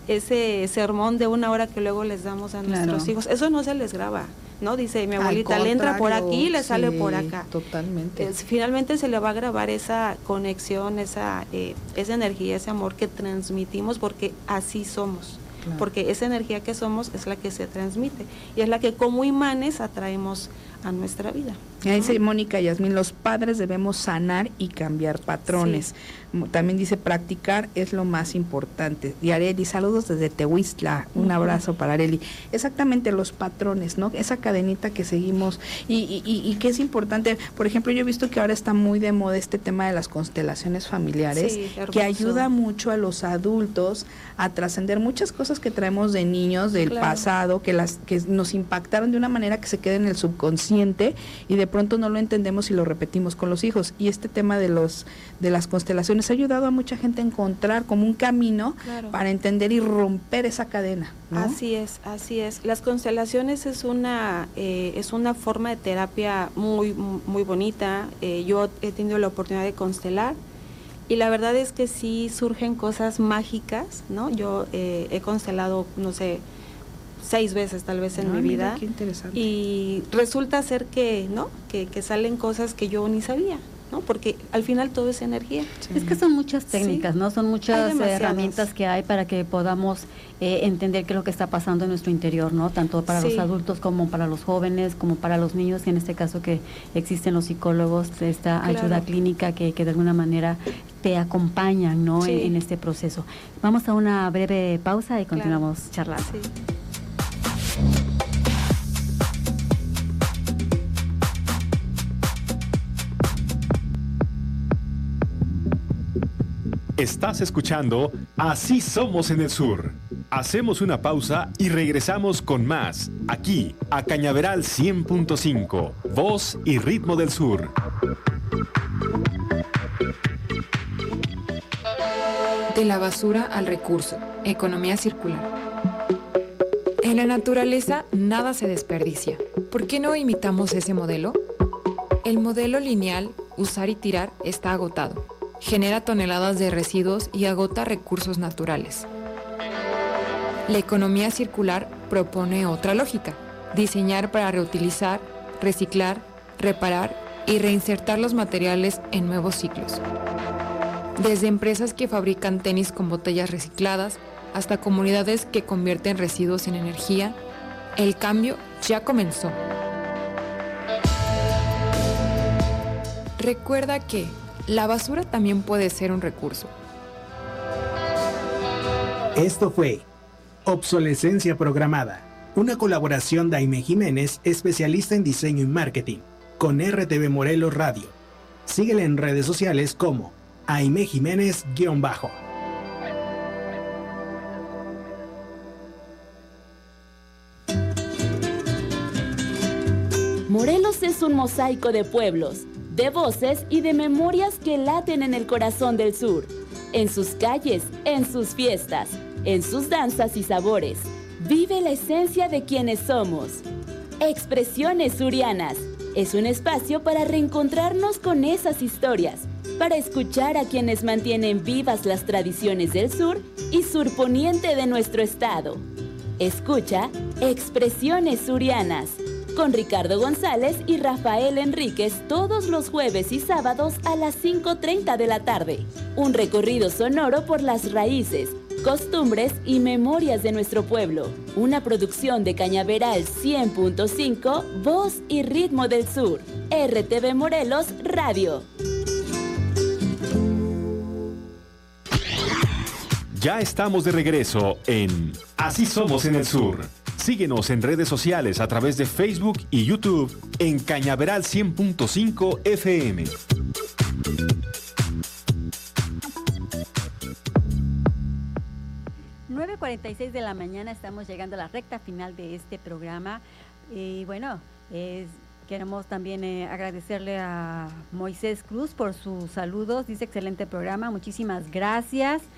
ese sermón de una hora que luego les damos a nuestros claro. hijos, eso no se les graba, ¿no? Dice mi abuelita, le entra por aquí y le sí, sale por acá. Totalmente. Es, finalmente se le va a grabar esa conexión, esa, eh, esa energía, ese amor que transmitimos, porque así somos. Claro. Porque esa energía que somos es la que se transmite y es la que como imanes atraemos a nuestra vida. Ya dice Mónica Yasmín, los padres debemos sanar y cambiar patrones. Sí. También dice, practicar es lo más importante. Y Areli, saludos desde Tehuistla, un uh-huh. abrazo para Areli. Exactamente, los patrones, ¿no? Esa cadenita que seguimos y, y, y, y que es importante. Por ejemplo, yo he visto que ahora está muy de moda este tema de las constelaciones familiares, sí, que ayuda mucho a los adultos a trascender muchas cosas que traemos de niños, del claro. pasado, que las que nos impactaron de una manera que se queda en el subconsciente y de pronto no lo entendemos y lo repetimos con los hijos. Y este tema de los de las constelaciones ha ayudado a mucha gente a encontrar como un camino claro. para entender y romper esa cadena, ¿no? Así es, así es. Las constelaciones es una eh, es una forma de terapia muy muy bonita. Eh, yo he tenido la oportunidad de constelar y la verdad es que sí surgen cosas mágicas, ¿no? Yo eh, he constelado, no sé, seis veces tal vez en ah, mi vida. Mira, qué interesante. Y resulta ser que, ¿no? Que, que salen cosas que yo ni sabía, ¿no? Porque al final todo es energía. Sí. Es que son muchas técnicas, sí. ¿no? Son muchas herramientas que hay para que podamos eh, entender qué es lo que está pasando en nuestro interior, ¿no? Tanto para sí. los adultos como para los jóvenes, como para los niños, y en este caso que existen los psicólogos, esta claro. ayuda clínica que, que de alguna manera te acompañan, ¿no? Sí. En, en este proceso. Vamos a una breve pausa y continuamos claro. charlando. Sí. Estás escuchando Así Somos en el Sur. Hacemos una pausa y regresamos con más, aquí, a Cañaveral cien punto cinco, voz y ritmo del sur. De la basura al recurso, economía circular. En la naturaleza nada se desperdicia. ¿Por qué no imitamos ese modelo? El modelo lineal, usar y tirar, está agotado. Genera toneladas de residuos y agota recursos naturales. La economía circular propone otra lógica: diseñar para reutilizar, reciclar, reparar y reinsertar los materiales en nuevos ciclos. Desde empresas que fabrican tenis con botellas recicladas hasta comunidades que convierten residuos en energía, el cambio ya comenzó. Recuerda que la basura también puede ser un recurso. Esto fue Obsolescencia Programada, una colaboración de Aimee Jiménez, especialista en diseño y marketing, con R T V Morelos Radio. Síguela en redes sociales como Aimee Jiménez-bajo. Morelos es un mosaico de pueblos, de voces y de memorias que laten en el corazón del sur, en sus calles, en sus fiestas, en sus danzas y sabores. Vive la esencia de quienes somos. Expresiones Surianas es un espacio para reencontrarnos con esas historias, para escuchar a quienes mantienen vivas las tradiciones del sur y surponiente de nuestro estado. Escucha Expresiones Surianas con Ricardo González y Rafael Enríquez todos los jueves y sábados a las cinco treinta de la tarde. Un recorrido sonoro por las raíces, costumbres y memorias de nuestro pueblo. Una producción de Cañaveral cien punto cinco, voz y ritmo del sur. R T V Morelos Radio. Ya estamos de regreso en Así Somos en el Sur. Síguenos en redes sociales a través de Facebook y YouTube en Cañaveral cien punto cinco F M. nueve cuarenta y seis de la mañana, estamos llegando a la recta final de este programa. Y bueno, es, queremos también eh, agradecerle a Moisés Cruz por sus saludos. Dice excelente programa, muchísimas gracias.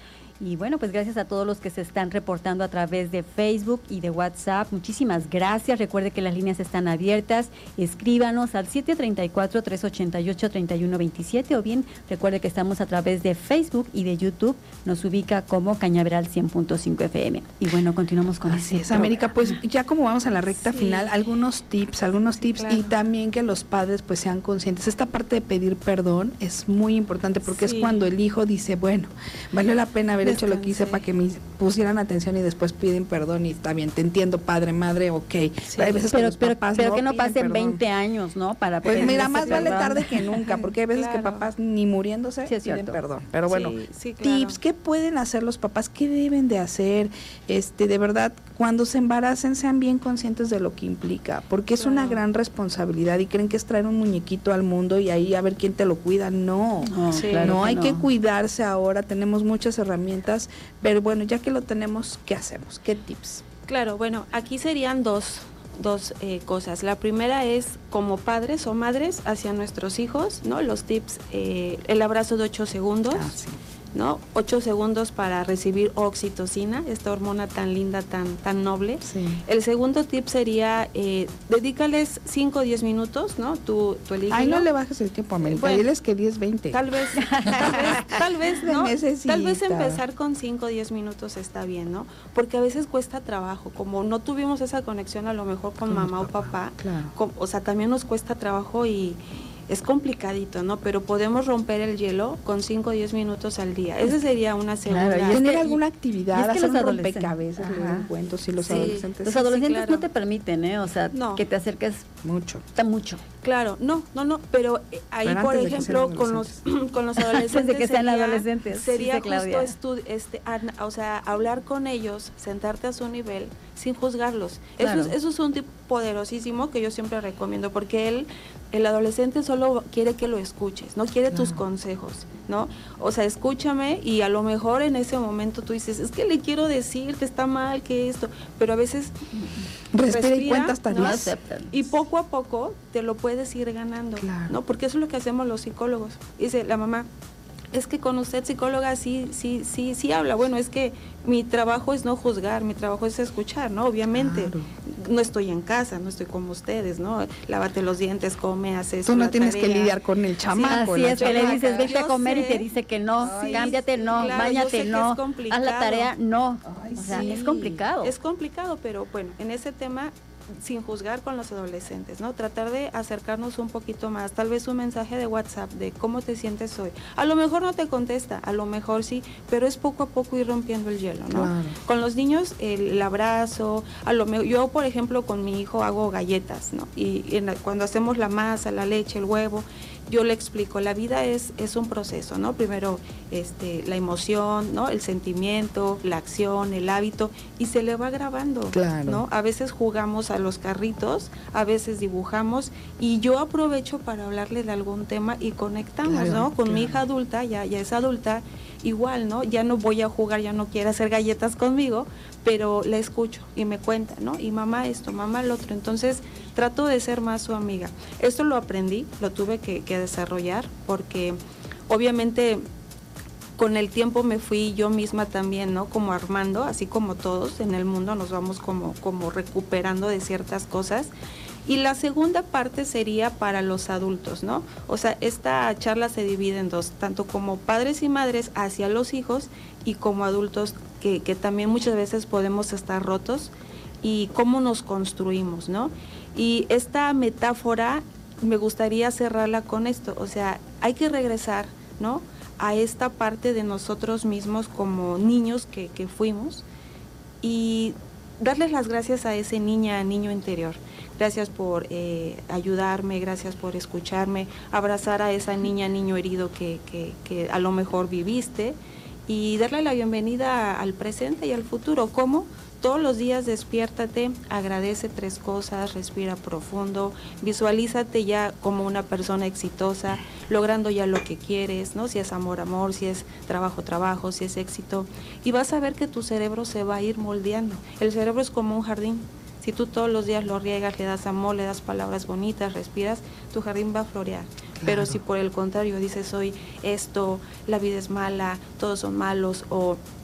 Y bueno, pues gracias a todos los que se están reportando a través de Facebook y de WhatsApp. Muchísimas gracias. Recuerde que las líneas están abiertas. Escríbanos al siete tres cuatro, tres ocho ocho, tres uno dos siete o bien recuerde que estamos a través de Facebook y de YouTube. Nos ubica como Cañaveral cien punto cinco F M. Y bueno, continuamos con Así este es, América, pues ya como vamos a la recta sí. final, algunos tips, algunos tips claro. y también que los padres pues sean conscientes. Esta parte de pedir perdón es muy importante porque sí. es cuando el hijo dice, bueno, valió la pena haber hecho lo que hice para que me pusieran atención y después piden perdón y está bien, te entiendo, padre, madre, ok. Sí, pero hay veces pero, que pero, pero no que no pasen perdón. veinte años, ¿no? Para pues mira, más vale tarde que nunca, porque hay veces claro. que papás ni muriéndose sí, piden perdón. Pero bueno, sí, sí, claro. tips, ¿qué pueden hacer los papás? ¿Qué deben de hacer? Este, de verdad, cuando se embaracen sean bien conscientes de lo que implica, porque es claro. una gran responsabilidad y creen que es traer un muñequito al mundo y ahí a ver quién te lo cuida. No, no, sí, claro no hay que, no. que cuidarse ahora, tenemos muchas herramientas. Pero bueno, ya que lo tenemos, ¿qué hacemos? ¿Qué tips? Claro, bueno, aquí serían dos, dos eh, cosas. La primera es como padres o madres hacia nuestros hijos, ¿no? Los tips, eh, el abrazo de ocho segundos, ah, sí. ¿no? Ocho segundos para recibir oxitocina, esta hormona tan linda, tan, tan noble. Sí. El segundo tip sería, eh, dedícales cinco o diez minutos, ¿no? Tú, tú elígelo. Ay, no le bajes el tiempo a América, bueno, diles que diez, veinte. Tal vez, tal vez, tal vez, ¿no? Tal vez empezar con cinco o diez minutos está bien, ¿no? Porque a veces cuesta trabajo, como no tuvimos esa conexión a lo mejor con, con mamá o papá, papá claro. con, o sea, también nos cuesta trabajo y es complicadito, ¿no? Pero podemos romper el hielo con cinco o diez minutos al día. Esa sería una segunda. Claro, y tener alguna actividad, es que hacer los un rompecabezas, leer cuentos y los sí. adolescentes. Los adolescentes sí, claro. no te permiten, ¿eh? O sea, no. que te acerques mucho. Está mucho. Claro, no, no, no, pero ahí, pero por ejemplo, con los con los adolescentes de que sean sería, adolescentes. Sería sí, justo estu este, o sea, hablar con ellos, sentarte a su nivel, sin juzgarlos. Claro. Eso, es, eso es un tip poderosísimo que yo siempre recomiendo, porque él, el adolescente solo quiere que lo escuches, no quiere claro. tus consejos, ¿no? O sea, escúchame y a lo mejor en ese momento tú dices, es que le quiero decir que está mal, que esto, pero a veces respira, respira y cuenta hasta ¿no? diez. Y poco a poco te lo puedes ir ganando, claro. ¿no? Porque eso es lo que hacemos los psicólogos. Dice la mamá, es que con usted psicóloga sí, sí, sí, sí habla. Bueno, es que mi trabajo es no juzgar, mi trabajo es escuchar, ¿no? Obviamente, claro. no estoy en casa, no estoy como ustedes, ¿no? Lávate los dientes, come, haces Tú no tienes tarea. que lidiar con el chamaco. Sí, así es, que le dices, vete a comer sé. y te dice que no, Ay, cámbiate, no, claro, báñate, no, haz la tarea, no. Ay, o sea, sí. es complicado. Es complicado, pero bueno, en ese tema sin juzgar con los adolescentes, ¿no? Tratar de acercarnos un poquito más, tal vez un mensaje de WhatsApp de cómo te sientes hoy. A lo mejor no te contesta, a lo mejor sí, pero es poco a poco ir rompiendo el hielo, ¿no? Claro. Con los niños el, el abrazo, a lo mejor, yo por ejemplo con mi hijo hago galletas, ¿no? Y, y la, cuando hacemos la masa, la leche, el huevo, yo le explico, la vida es, es un proceso, ¿no? Primero este, la emoción, ¿no? El sentimiento, la acción, el hábito, y se le va grabando, claro. ¿no? A veces jugamos a los carritos, a veces dibujamos, y yo aprovecho para hablarle de algún tema y conectamos, claro, ¿no? Con claro. mi hija adulta, ya, ya es adulta, igual, ¿no? Ya no voy a jugar, ya no quiere hacer galletas conmigo, pero la escucho y me cuenta, ¿no? Y mamá esto, mamá lo otro. Entonces, trato de ser más su amiga. Esto lo aprendí, lo tuve que, que desarrollar, porque obviamente con el tiempo me fui yo misma también, ¿no? Como armando, así como todos en el mundo nos vamos como, como recuperando de ciertas cosas. Y la segunda parte sería para los adultos, ¿no? O sea, esta charla se divide en dos, tanto como padres y madres hacia los hijos y como adultos que, que también muchas veces podemos estar rotos y cómo nos construimos, ¿no? Y esta metáfora me gustaría cerrarla con esto, o sea, hay que regresar, ¿no? A esta parte de nosotros mismos como niños que, que fuimos y darles las gracias a ese niña, niño interior. Gracias por eh, ayudarme, gracias por escucharme, abrazar a esa niña, niño herido que, que, que a lo mejor viviste y darle la bienvenida al presente y al futuro. ¿Cómo? Todos los días despiértate, agradece tres cosas, respira profundo, visualízate ya como una persona exitosa, logrando ya lo que quieres, ¿no? Si es amor, amor, si es trabajo, trabajo, si es éxito. Y vas a ver que tu cerebro se va a ir moldeando. El cerebro es como un jardín. Si tú todos los días lo riegas, le das amor, le das palabras bonitas, respiras, tu jardín va a florear. Claro. Pero si por el contrario dices hoy esto, la vida es mala, todos son malos, o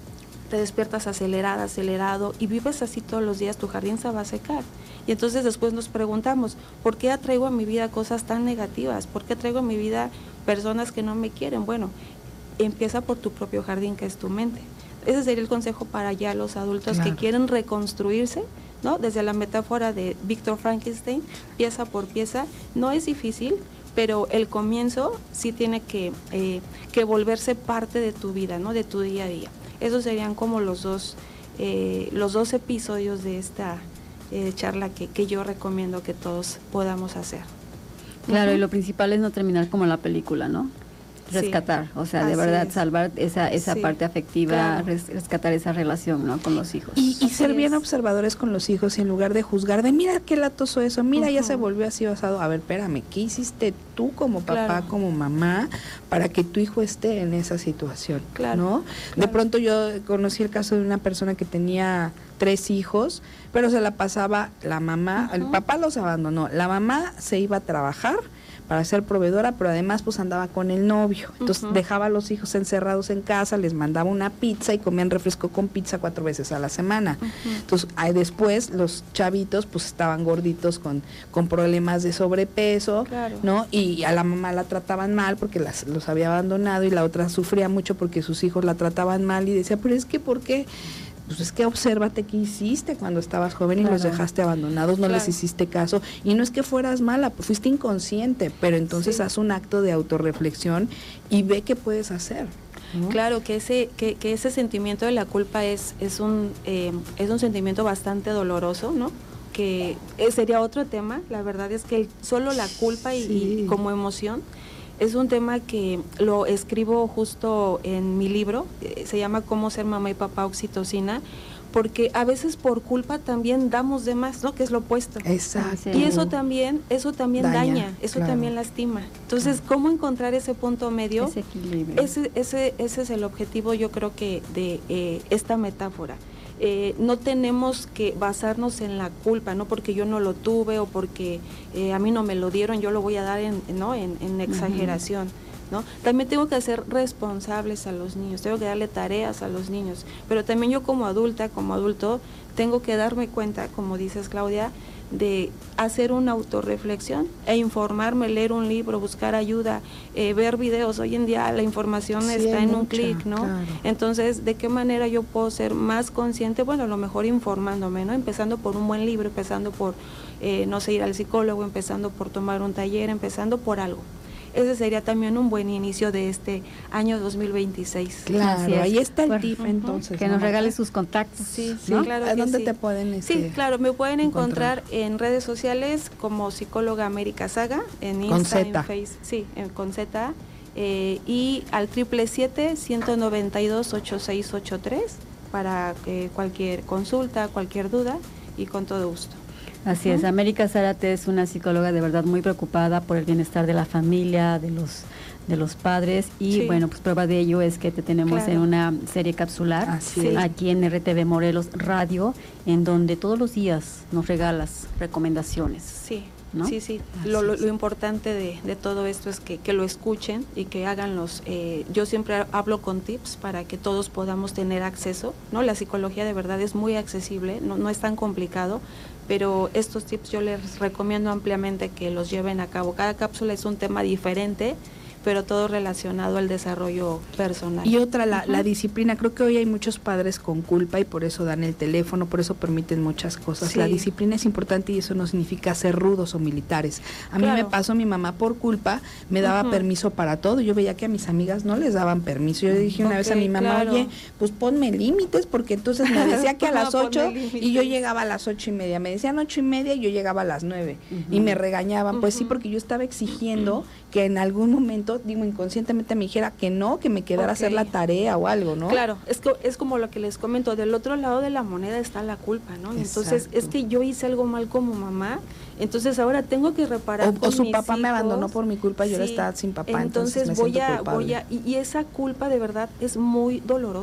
te despiertas acelerada, acelerado y vives así todos los días, tu jardín se va a secar. Y entonces después nos preguntamos, ¿por qué atraigo a mi vida cosas tan negativas? ¿Por qué atraigo a mi vida personas que no me quieren? Bueno, empieza por tu propio jardín, que es tu mente. Ese sería el consejo para ya los adultos claro. que quieren reconstruirse, ¿no? Desde la metáfora de Víctor Frankenstein, pieza por pieza. No es difícil, pero el comienzo sí tiene que, eh, que volverse parte de tu vida, ¿no? De tu día a día. Esos serían como los dos, eh, los dos episodios de esta eh, charla que, que yo recomiendo que todos podamos hacer. Claro, uh-huh. y lo principal es no terminar como la película, ¿no? Rescatar, sí. o sea, de Así verdad es. salvar esa esa sí, parte afectiva, claro. res, rescatar esa relación, ¿no? Con los hijos. Y, y ser bien observadores con los hijos y en lugar de juzgar, de mira qué latoso eso, mira uh-huh. ya se volvió así basado. A ver, espérame, ¿qué hiciste tú como papá, claro. como mamá, para que tu hijo esté en esa situación? Claro. ¿No? Claro. De pronto yo conocí el caso de una persona que tenía tres hijos, pero se la pasaba la mamá, uh-huh. el papá los abandonó, la mamá se iba a trabajar para ser proveedora, pero además pues andaba con el novio, entonces uh-huh. dejaba a los hijos encerrados en casa, les mandaba una pizza y comían refresco con pizza cuatro veces a la semana. Uh-huh. Entonces ahí después los chavitos pues estaban gorditos con, con problemas de sobrepeso, claro. ¿no? Y a la mamá la trataban mal porque las, los había abandonado y la otra sufría mucho porque sus hijos la trataban mal y decía, pero es que ¿por qué? Pues es que obsérvate qué hiciste cuando estabas joven y claro. los dejaste abandonados, no claro. les hiciste caso. Y no es que fueras mala, fuiste inconsciente, pero entonces sí. haz un acto de autorreflexión y ve qué puedes hacer, ¿no? Claro, que ese que, que ese sentimiento de la culpa es es un eh, es un sentimiento bastante doloroso, ¿no? Que sería otro tema. La verdad es que el, solo la culpa y, sí. y como emoción es un tema que lo escribo justo en mi libro, eh, se llama Cómo ser mamá y papá oxitocina, porque a veces por culpa también damos de más, ¿no? Que es lo opuesto. Exacto. Y eso también, eso también daña, daña eso claro. también lastima. Entonces, claro. ¿cómo encontrar ese punto medio? Ese equilibrio. Ese, ese, ese es el objetivo, yo creo que de eh, esta metáfora. Eh, no tenemos que basarnos en la culpa, no porque yo no lo tuve o porque eh, a mí no me lo dieron, yo lo voy a dar en, ¿no? en, en exageración. ¿No? También tengo que hacer responsables a los niños, tengo que darle tareas a los niños, pero también yo como adulta, como adulto, tengo que darme cuenta, como dices Claudia, de hacer una autorreflexión e informarme, leer un libro, buscar ayuda, eh, ver videos. Hoy en día la información sí, está en mucha, un clic, ¿no? Claro. Entonces, ¿de qué manera yo puedo ser más consciente? Bueno, a lo mejor informándome, ¿no? Empezando por un buen libro, empezando por, eh, no sé, ir al psicólogo, empezando por tomar un taller, empezando por algo. Ese sería también un buen inicio de este año dos mil veintiséis. Claro, ahí está el bueno, tip entonces. Que ¿no? nos regale sus contactos. Sí, sí, ¿no? claro. ¿A dónde sí. te pueden este, Sí, claro, me pueden encontrar, encontrar en redes sociales como psicóloga América Saga, en con Insta, Z. en Face, sí, en, con Z, eh, y al triple siete, ciento noventa y dos, ochenta y seis ochenta y tres para eh, cualquier consulta, cualquier duda, y con todo gusto. Así es, América Zárate es una psicóloga de verdad muy preocupada por el bienestar de la familia, de los de los padres y sí. bueno, pues prueba de ello es que te tenemos claro. en una serie capsular Así aquí en R T V Morelos Radio, en donde todos los días nos regalas recomendaciones. Sí. ¿No? Sí, sí, lo, lo, lo importante de, de todo esto es que, que lo escuchen y que hagan los, eh, yo siempre hablo con tips para que todos podamos tener acceso, ¿no? La psicología de verdad es muy accesible, no, no es tan complicado, pero estos tips yo les recomiendo ampliamente que los lleven a cabo. Cada cápsula es un tema diferente, pero todo relacionado al desarrollo personal. Y otra, la, uh-huh. la disciplina. Creo que hoy hay muchos padres con culpa y por eso dan el teléfono, por eso permiten muchas cosas. Sí. La disciplina es importante y eso no significa ser rudos o militares. A claro. mí me pasó, mi mamá por culpa me daba uh-huh. permiso para todo. Yo veía que a mis amigas no les daban permiso. Yo le dije una okay, vez a mi mamá, claro. oye, pues ponme límites, porque entonces me decía que a las ocho y yo llegaba a las ocho y media. Me decían ocho y media y yo llegaba a las nueve. Uh-huh. Y me regañaban. Uh-huh. Pues sí, porque yo estaba exigiendo que en algún momento, digo, inconscientemente me dijera que no, que me quedara okay. a hacer la tarea o algo, ¿no? Claro, es que es como lo que les comento, del otro lado de la moneda está la culpa, ¿no? Exacto. Entonces, es que yo hice algo mal como mamá, entonces ahora tengo que reparar o, con o su mis papá hijos. Me abandonó por mi culpa y sí. yo ahora estaba sin papá, entonces, entonces me voy siento a culpable. voy a y, y esa culpa de verdad es muy dolorosa,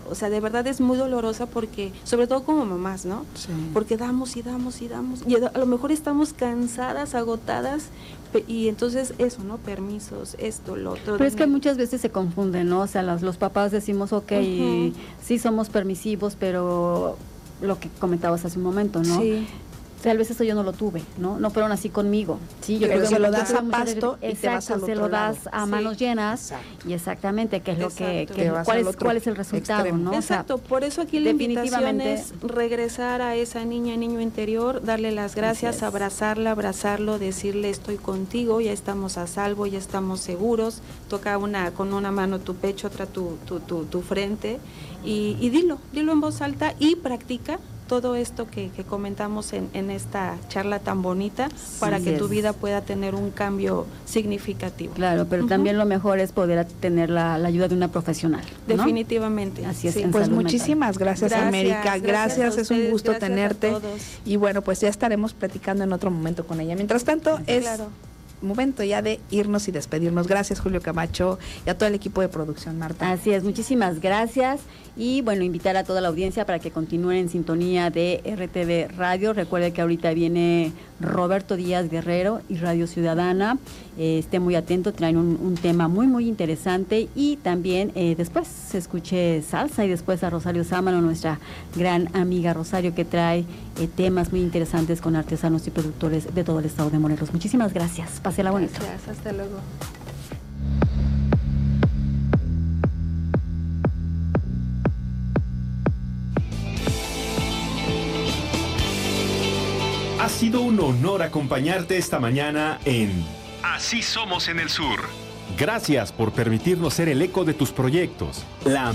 o sea, de verdad es muy dolorosa porque, sobre todo como mamás, ¿no? Sí. Porque damos y damos y damos, y a lo mejor estamos cansadas, agotadas, y entonces eso, ¿no? Permisos, esto, lo otro. Pero es que muchas veces se confunden, ¿no? O sea, los, los papás decimos, ok, uh-huh. sí somos permisivos, pero lo que comentabas hace un momento, ¿no? Sí. Tal vez eso yo no lo tuve, ¿no? No fueron así conmigo. Sí, yo pero creo se que lo das a pasto y exacto, te vas al otro se lo das lado. a Sí. manos llenas. Exacto. Y exactamente, que es lo que, que cuál es cuál es el resultado, extremo. ¿no? Exacto, o sea, por eso aquí la invitación definitivamente es regresar a esa niña, niño interior, darle las gracias, abrazarla, abrazarlo, decirle estoy contigo, ya estamos a salvo, ya estamos seguros, toca una con una mano tu pecho, otra tu, tu, tu, tu frente y, y dilo, dilo en voz alta y practica todo esto que, que comentamos en, en esta charla tan bonita para sí, que es. tu vida pueda tener un cambio significativo. Claro, pero uh-huh. también lo mejor es poder tener la, la ayuda de una profesional, ¿no? Definitivamente. Así es. Sí, pues muchísimas gracias, gracias, América. Gracias, gracias es un gusto tenerte. Y bueno, pues ya estaremos platicando en otro momento con ella. Mientras tanto, es claro. momento ya de irnos y despedirnos. Gracias, Julio Camacho, y a todo el equipo de producción, Marta. Así es, muchísimas gracias. Y bueno, invitar a toda la audiencia para que continúen en sintonía de R T V Radio. Recuerde que ahorita viene Roberto Díaz Guerrero y Radio Ciudadana. Eh, esté muy atento, traen un, un tema muy, muy interesante. Y también eh, después se escuche salsa y después a Rosario Sámano, nuestra gran amiga Rosario, que trae eh, temas muy interesantes con artesanos y productores de todo el estado de Morelos. Muchísimas gracias. Pásela bonito. Gracias, hasta luego. Ha sido un honor acompañarte esta mañana en Así Somos en el Sur. Gracias por permitirnos ser el eco de tus proyectos. La